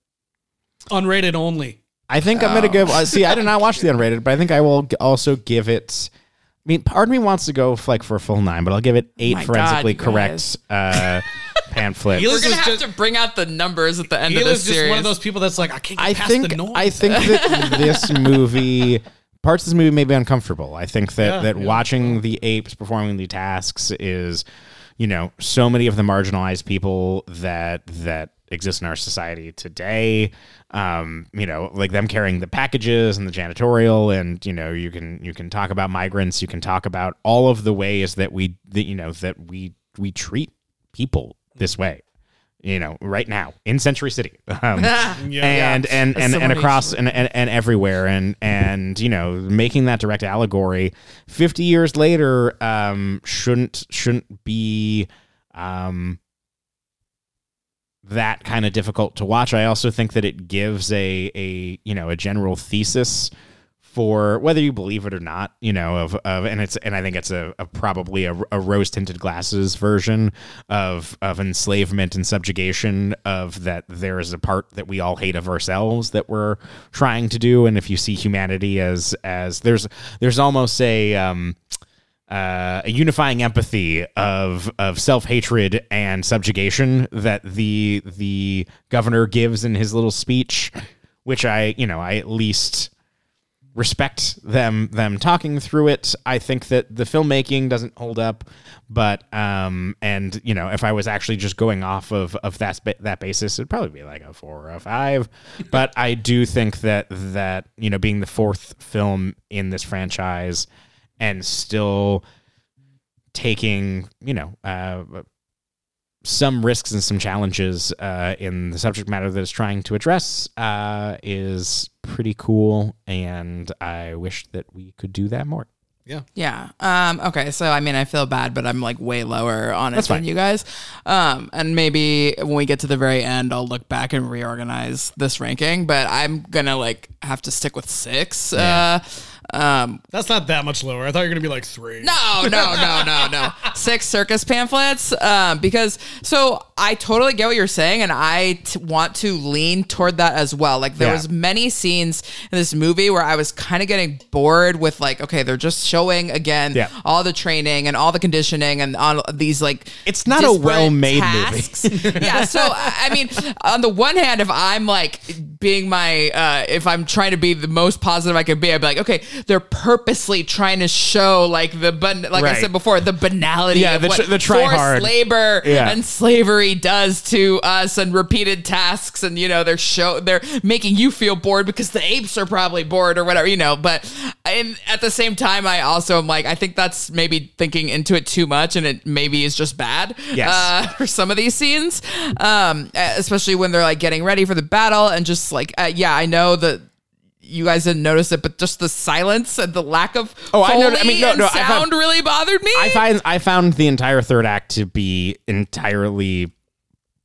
S1: Unrated only.
S3: I think oh. I'm gonna give. Uh, see, I did not watch the unrated, but I think I will g- also give it. I mean, part of me wants to go f- like for a full nine, but I'll give it eight
S2: My
S3: forensically
S2: God,
S3: correct uh, pamphlets.
S2: We're gonna have just, to bring out the numbers at the end of this
S1: just
S2: series.
S1: One of those people that's like, I can't get
S3: I
S1: past
S3: think.
S1: the norm.
S3: I think that this movie. Parts of this movie may be uncomfortable. I think that,
S1: Yeah,
S3: that
S1: yeah.
S3: watching the apes performing the tasks is, you know, so many of the marginalized people that that exist in our society today. Um, you know, like them carrying the packages and the janitorial, and you know, you can you can talk about migrants. You can talk about all of the ways that we that you know that we we treat people this way. You know, right now in Century City, um,
S1: Yeah.
S3: and,
S1: Yeah.
S3: and and and
S2: Someone
S3: across
S2: needs
S3: and, and and everywhere, and and you know, making that direct allegory fifty years later um, shouldn't shouldn't be um, that kind of difficult to watch. I also think that it gives a a you know a general thesis for whether you believe it or not, you know, of, of and it's and I think it's a, a probably a, a rose tinted glasses version of of enslavement and subjugation, of that there is a part that we all hate of ourselves that we're trying to do, and if you see humanity as as there's there's almost a um uh, a unifying empathy of of self hatred and subjugation that the the governor gives in his little speech, which I you know I at least respect them them talking through it. I think that the filmmaking doesn't hold up, but um and you know if I was actually just going off of of that that basis, it'd probably be like a four or a five. But I do think that that you know being the fourth film in this franchise and still taking you know uh some risks and some challenges uh, in the subject matter that it's trying to address uh, is pretty cool, and I wish that we could do that more.
S1: Yeah.
S2: Yeah. Um, okay. So, I mean, I feel bad, but I'm like way lower on it
S3: That's
S2: than
S3: fine.
S2: you guys. Um, and maybe when we get to the very end, I'll look back and reorganize this ranking, but I'm going to like have to stick with six.
S3: Yeah.
S2: Uh, um,
S1: That's not that much lower. I thought you were going to be like three.
S2: No, no, no, no, no. Six circus pamphlets. Um, because so I totally get what you're saying, and I t- want to lean toward that as well. Like there
S3: Yeah.
S2: was many scenes in this movie where I was kind of getting bored with like, okay, they're just showing again
S3: Yeah.
S2: all the training and all the conditioning and all these like
S3: It's not a
S2: disparate
S3: well-made
S2: tasks.
S3: movie.
S2: Yeah. So I mean, on the one hand, if I'm like being my, uh, if I'm trying to be the most positive I could be, I'd be like, okay, they're purposely trying to show like the, ban- like I
S3: Right.
S2: said before, the banality
S3: Yeah,
S2: of
S3: the
S2: what
S3: tr- the try
S2: forced
S3: hard.
S2: labor
S3: Yeah.
S2: and slavery does to us, and repeated tasks, and you know they're show they're making you feel bored because the apes are probably bored or whatever, you know. But and at the same time, I also am like, I think that's maybe thinking into it too much, and it maybe is just bad.
S3: Yes.
S2: Uh, for some of these scenes, um, especially when they're like getting ready for the battle, and just like, uh, yeah, I know that you guys didn't notice it, but just the silence and the lack of
S3: Oh, I know- I
S2: Foley
S3: mean, no,
S2: and
S3: no, I
S2: sound
S3: found-
S2: really bothered me.
S3: I find I found the entire third act to be entirely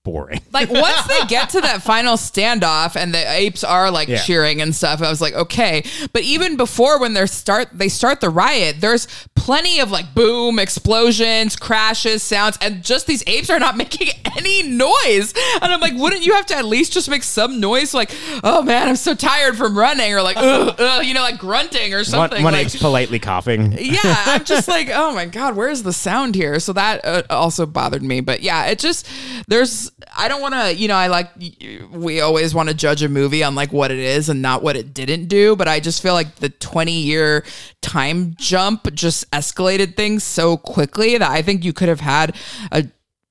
S3: boring.
S2: Like once they get to that final standoff and the apes are like
S3: Yeah.
S2: cheering and stuff, I was like, okay. But even before when they start they start the riot, there's plenty of like boom, explosions, crashes, sounds, and just these apes are not making any noise. And I'm like, wouldn't you have to at least just make some noise? Like, oh man, I'm so tired from running, or like, ugh, ugh, you know, like grunting or something.
S3: One, one
S2: like,
S3: ape's politely coughing.
S2: yeah, I'm just like, oh my God, where's the sound here? So that uh, also bothered me. But yeah, it just, there's, I don't want to, you know, I like, we always want to judge a movie on like what it is and not what it didn't do. But I just feel like the twenty year time jump just escalated things so quickly that I think you could have had a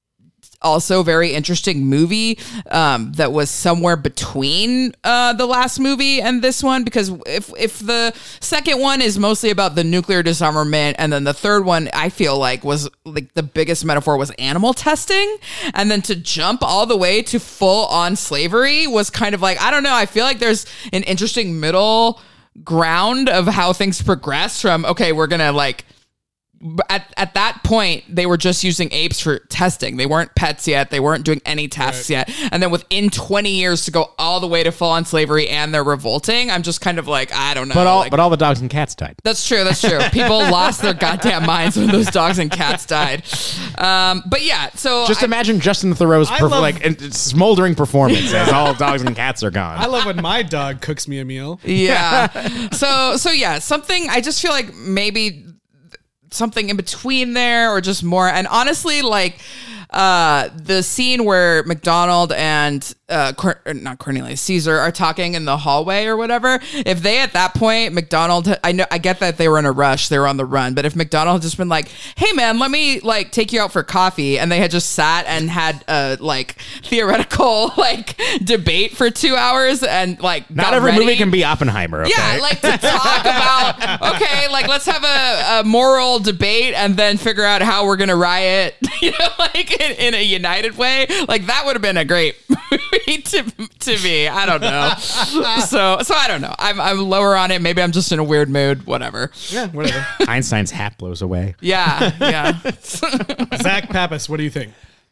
S2: also very interesting movie um, that was somewhere between uh, the last movie and this one, because if if the second one is mostly about the nuclear disarmament, and then the third one I feel like was like the biggest metaphor was animal testing, and then to jump all the way to full on slavery was kind of like, I don't know, I feel like there's an interesting middle ground of how things progress from, okay, we're gonna like At, at that point, they were just using apes for testing. They weren't pets yet. They weren't doing any tests
S1: Right.
S2: yet. And then within twenty years to go all the way to full on slavery and they're revolting, I'm just kind of like, I don't know.
S3: But all
S2: like,
S3: but all the dogs and cats died.
S2: that's true. That's true. People lost their goddamn minds when those dogs and cats died. Um, but yeah, so
S3: Just
S2: I-
S3: imagine Justin Theroux's
S1: I
S3: perf-
S1: love-
S3: like and- smoldering performance as all dogs and cats are gone.
S1: I love when my dog cooks me a meal.
S2: yeah. So so yeah, something I just feel like maybe something in between there, or just more. And honestly, like uh, the scene where McDonald and uh, Cor- or not Cornelius Caesar are talking in the hallway or whatever. If they at that point, McDonald, I know, I get that they were in a rush, they were on the run, but if McDonald had just been like, "Hey man, let me like take you out for coffee," and they had just sat and had a like theoretical like debate for two hours and like
S3: Not
S2: got
S3: every
S2: ready.
S3: movie can be Oppenheimer. Okay?
S2: Yeah, like to talk about, okay, like let's have a, a moral debate and then figure out how we're going to riot, you know, like in, in a united way. Like that would have been a great movie to, to me. I don't know. So, so I don't know. I'm, I'm lower on it. Maybe I'm just in a weird mood, whatever.
S1: Yeah, whatever.
S3: Einstein's hat blows away.
S2: Yeah, yeah.
S1: Zach Pappas, what do you think?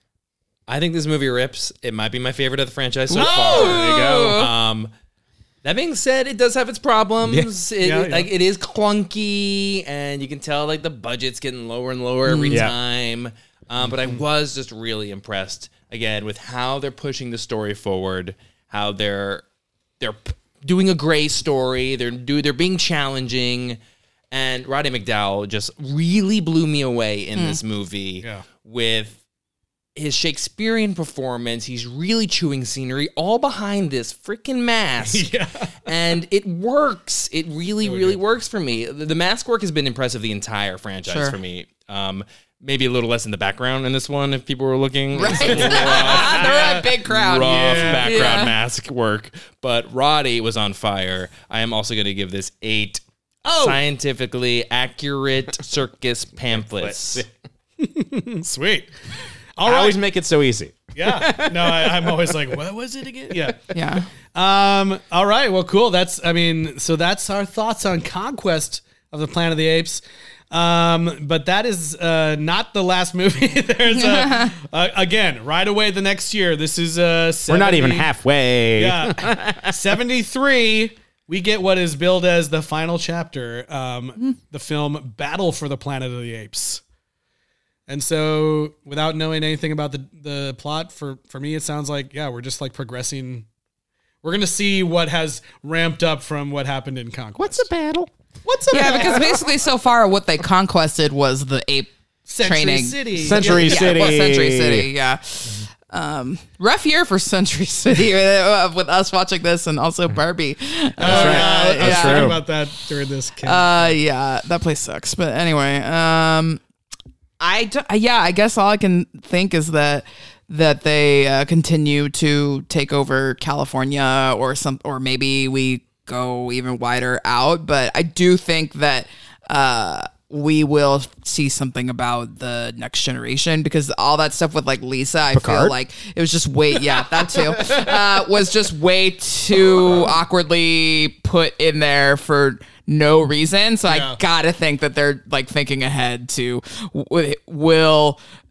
S4: I think this movie rips. It might be my favorite of the franchise so
S2: Whoa!
S4: far.
S2: There you go.
S4: Um, that being said, it does have its problems. It,
S1: Yeah, yeah.
S4: Like it is clunky, and you can tell like the budget's getting lower and lower every
S3: Yeah.
S4: time. Um, but I was just really impressed again with how they're pushing the story forward. How they're they're p- doing a gray story. They're do they're being challenging, and Roddy McDowall just really blew me away in this movie
S1: Yeah.
S4: with his Shakespearean performance. He's really chewing scenery all behind this freaking mask.
S1: Yeah.
S4: And it works. It really, really works for me. The, the mask work has been impressive the entire franchise
S2: Sure.
S4: for me. Um, maybe a little less in the background in this one if people were looking.
S2: Right.
S4: It's a little
S2: They're a big crowd.
S4: rough
S1: Yeah.
S4: background
S2: Yeah.
S4: mask work. But Roddy was on fire. I am also going to give this eight
S2: Oh.
S4: scientifically accurate circus pamphlets.
S1: Sweet. All
S3: I
S1: right.
S3: always make it so easy.
S1: Yeah. No, I, I'm always like, what was it again? Yeah.
S2: Yeah.
S1: Um. All right. Well, cool. That's. I mean, so that's our thoughts on Conquest of the Planet of the Apes. Um. But that is uh not the last movie. There's a, uh, again right away the next year. This is uh.
S3: We're not even
S1: seventy
S3: halfway.
S1: Yeah. seventy-three. We get what is billed as the final chapter. Um. The film Battle for the Planet of the Apes. And so, without knowing anything about the, the plot, for, for me, it sounds like, yeah, we're just like progressing. We're going to see what has ramped up from what happened in Conquest. What's a
S3: battle?
S1: What's a
S2: Yeah,
S1: battle?
S2: because basically so far what they conquested was the ape
S1: Century
S2: training.
S1: City.
S3: Century
S2: Yeah,
S3: City.
S2: well, Century City, yeah. Um, rough year for Century City uh, with us watching this and also Barbie.
S1: That's right.
S2: Uh,
S1: I was
S2: yeah.
S1: talking about that during this.
S2: Uh, yeah, that place sucks. But anyway, um, I d- yeah, I guess all I can think is that that they uh, continue to take over California, or some, or maybe we go even wider out. But I do think that uh, we will see something about the next generation, because all that stuff with like Lisa, I feel
S3: Picard?
S2: like it was just way, yeah, that too, uh, was just way too awkwardly put in there for no reason. So
S1: Yeah.
S2: I gotta think that they're like thinking ahead to w- will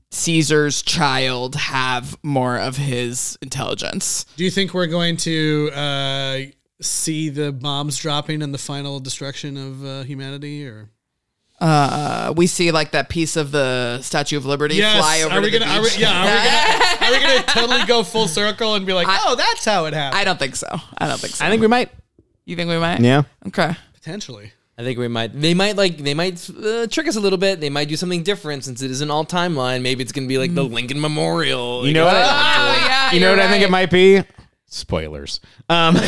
S2: Caesar's child have more of his intelligence.
S1: Do you think we're going to uh, see the bombs dropping and the final destruction of uh, humanity, or?
S2: Uh, we see like that piece of the Statue of Liberty
S1: Yes.
S2: fly over
S1: are we
S2: to
S1: gonna,
S2: the
S1: are we,
S2: beach.
S1: yeah, are we gonna, are we gonna totally go full circle and be like,
S2: I-
S1: oh, that's how it happened?
S2: I don't think so. I don't think so.
S3: I think we might.
S2: You think we might?
S3: Yeah.
S2: Okay.
S1: Potentially.
S4: I think we might. They might like. They might uh, trick us a little bit. They might do something different since it is an all timeline. Maybe it's gonna be like the Lincoln Memorial.
S3: You know what?
S2: Oh, yeah,
S3: you know
S2: you're
S3: what I think
S2: right.
S3: it might be? Spoilers. Um, they,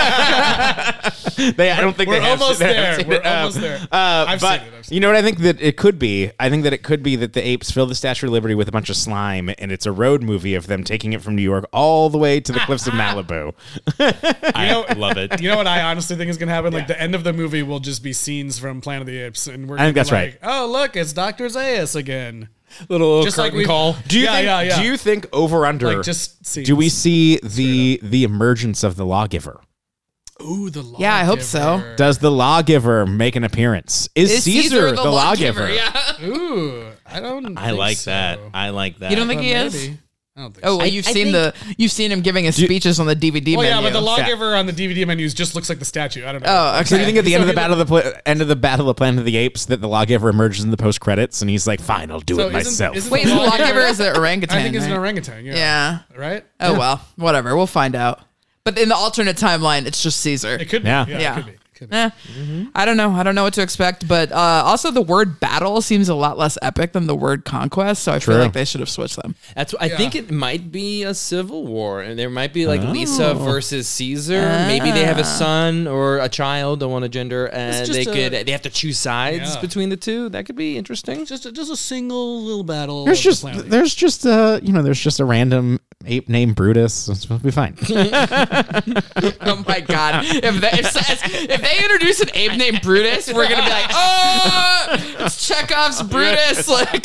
S3: I don't think
S1: We're
S3: they have
S1: almost
S3: they haven't
S1: there.
S3: seen
S1: We're
S3: it. Um,
S1: almost there.
S3: Uh,
S1: I've
S3: but
S1: seen it. I've seen
S3: you know what I think that it could be? I think that it could be that the apes fill the Statue of Liberty with a bunch of slime, and it's a road movie of them taking it from New York all the way to the cliffs of Malibu.
S4: I
S1: know-
S4: love it.
S1: You know what I honestly think is going to happen? Like the end of the movie will just be scenes from Planet of the Apes, and we're.
S3: I think
S1: gonna be
S3: that's
S1: like,
S3: right.
S1: Oh, look, it's Doctor Zaius again.
S4: Little
S1: Just like
S4: curtain
S1: we
S4: call.
S3: Do you
S1: yeah,
S3: think?
S1: yeah, yeah.
S3: Do you think over under?
S1: Like just scenes.
S3: do we see the the emergence of the lawgiver?
S1: Ooh, the lawgiver.
S2: Yeah, I hope so.
S3: Does the lawgiver make an appearance? Is,
S2: Is
S3: Caesar, the, lawgiver?
S2: Yeah.
S1: Ooh, I don't.
S4: I
S1: think
S4: like
S1: so.
S4: that. I like that.
S2: You don't think
S1: But
S2: he is?
S1: maybe. I don't think.
S2: Oh,
S1: so.
S2: well,
S4: I-
S2: you've
S4: I
S2: seen
S4: think-
S2: the you've seen him giving his speeches on the D V D
S1: Well,
S2: menu.
S1: yeah, but the lawgiver on the D V D menus just looks like the statue. I don't know.
S2: Oh, okay.
S3: So you think at the end of the
S1: So
S3: battle of the pla- end of the battle of Planet of the Apes that the lawgiver emerges in the post credits and he's like, "Fine, I'll do
S1: So
S3: it
S1: isn't-
S3: myself."
S1: isn't
S2: Wait, the lawgiver is an orangutan.
S1: I think it's an
S2: right?
S1: orangutan. Yeah.
S2: Yeah.
S1: Right.
S2: Oh well, whatever. We'll find out. But in the alternate timeline, it's just Caesar.
S1: It could be.
S3: Yeah.
S1: Yeah.
S2: Yeah.
S1: It could be. Could be.
S2: Eh, I don't know. I don't know what to expect. But uh, also, the word battle seems a lot less epic than the word conquest. So I
S3: True.
S2: feel like they should have switched them.
S4: That's. I
S1: Yeah.
S4: think it might be a civil war, and there might be like Lisa versus Caesar. Maybe they have a son or a child, don't want to gender, and
S1: just
S4: they
S1: a-
S4: could. They have to choose sides
S1: Yeah.
S4: between the two. That could be interesting.
S1: Just a, just a single little battle.
S3: There's
S1: of the
S3: just
S1: Planet of the
S3: there's just uh you know there's just a random ape named Brutus. It's supposed to be fine.
S2: Oh my god! If they, if, if they introduce an ape named Brutus, we're gonna be like, oh, it's Chekhov's Brutus. Like,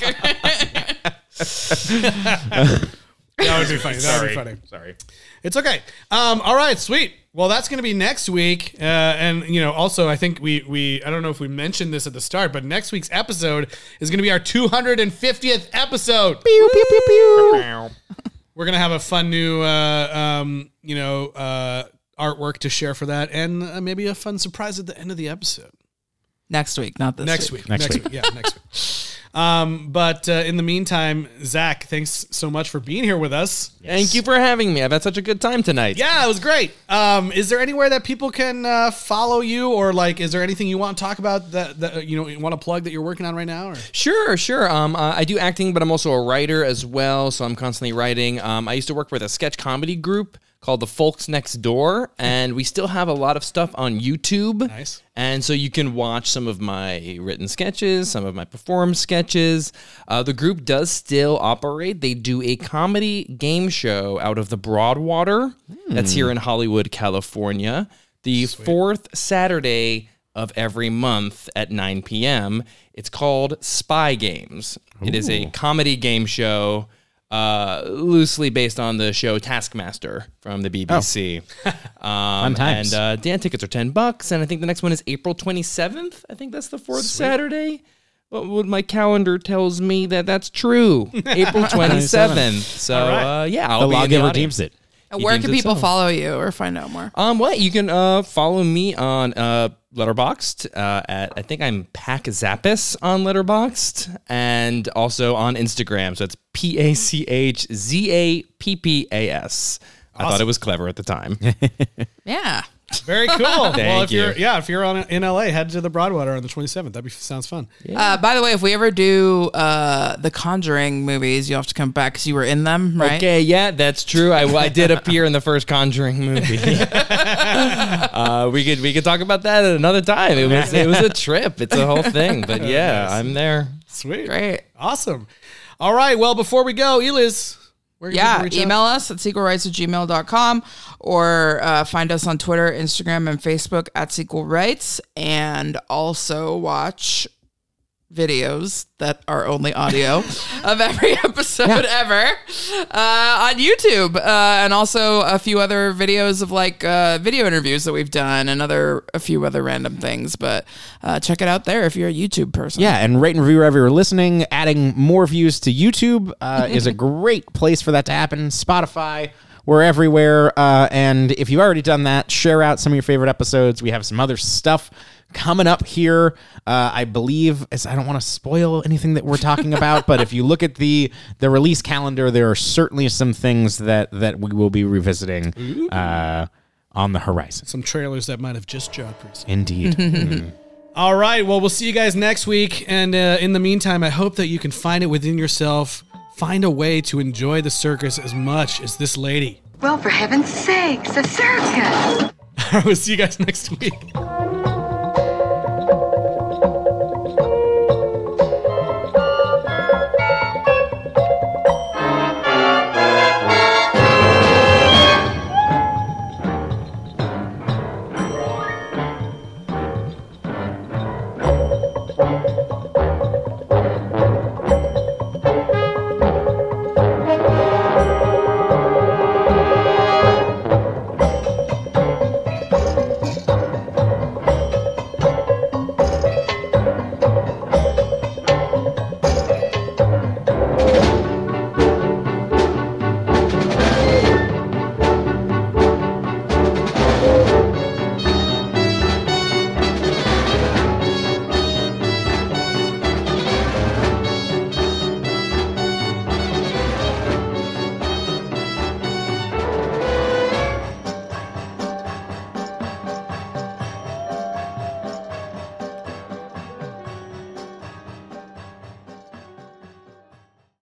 S1: That would be funny. That would be funny.
S3: Sorry.
S1: It's okay. Um, all right, sweet. Well, that's going to be next week. Uh, and, you know, also, I think we, we, I don't know if we mentioned this at the start, but next week's episode is going to be our two hundred fiftieth episode.
S3: Pew, pew, pew, pew.
S1: We're going to have a fun new, uh, um, you know, uh, artwork to share for that, and uh, maybe a fun surprise at the end of the episode.
S2: next week, not this
S1: Next
S2: week.
S1: week.
S3: Next
S1: Next,
S3: week.
S1: week. Yeah, next week. Um, but uh, in the meantime, Zach, thanks so much for being here with us.
S4: Thank you for having me. I've had such a good time tonight.
S1: Yeah, it was great. Um, is there anywhere that people can uh, follow you, or like, is there anything you want to talk about that, that you know you want to plug that you're working on right now? Or?
S4: Sure, sure. Um, uh, I do acting, but I'm also a writer as well, so I'm constantly writing. Um, I used to work with a sketch comedy group called The Folks Next Door, and we still have a lot of stuff on YouTube.
S1: Nice.
S4: And so you can watch some of my written sketches, some of my performed sketches. Uh, the group does still operate. They do a comedy game show out of the Broadwater. That's here in Hollywood, California. The fourth Saturday of every month at nine p.m. It's called Spy Games. It is a comedy game show uh, loosely based on the show Taskmaster from the B B C. Um,
S3: Fun times.
S4: And uh, Dan tickets are ten bucks, and I think the next one is April twenty-seventh. I think that's the fourth Saturday. What would my calendar tells me that that's true? April twenty-seventh. So uh, yeah, I'll
S3: The
S4: be in
S3: lawgiver
S4: audience.
S3: deems it.
S4: He
S2: Where
S4: deems
S2: can
S4: it
S2: people
S4: so.
S2: follow you or find out more?
S4: Um, what you can uh follow me on uh Letterboxd uh, at I think I'm Pac Zappis on Letterboxd, and also on Instagram. So it's P A C H Z A P P A S. I thought it was clever at the time.
S2: Yeah.
S1: Very cool. well,
S4: Thank
S1: if you. are
S4: you.
S1: yeah, if you're on in L A, head to the Broadwater on the twenty-seventh. That be sounds fun.
S2: Uh, by the way, if we ever do uh, the Conjuring movies, you'll have to come back because you were in them, right?
S4: Okay, yeah, that's true. I, I did appear in the first Conjuring movie. uh, we could we could talk about that at another time. It was it was a trip. It's a whole thing. But yeah, I'm there.
S1: Sweet.
S2: Great.
S1: Awesome. All right. Well, before we go, Eliz, where can
S2: Yeah,
S1: people reach out?
S2: email us at sequel rights at gmail dot com or uh, find us on Twitter, Instagram, and Facebook at Sequel Rights, and also watch videos that are only audio of every episode yeah. ever uh, on YouTube, uh, and also a few other videos of like uh, video interviews that we've done, and other a few other random things. But uh, check it out there if you're a YouTube person.
S3: Yeah, and rate and review wherever you're listening. Adding more views to YouTube uh, is a great place for that to happen. Spotify. We're everywhere. Uh, and if you've already done that, share out some of your favorite episodes. We have some other stuff coming up here. Uh, I believe, as I don't want to spoil anything that we're talking about, but if you look at the the release calendar, there are certainly some things that, that we will be revisiting uh, on the horizon.
S1: Some trailers that might have just dropped recently.
S3: Indeed. mm.
S1: All right. Well, we'll see you guys next week. And uh, in the meantime, I hope that you can find it within yourself. Find a way to enjoy the circus as much as this lady.
S8: Well, for heaven's sakes, a circus!
S1: We'll see you guys next week.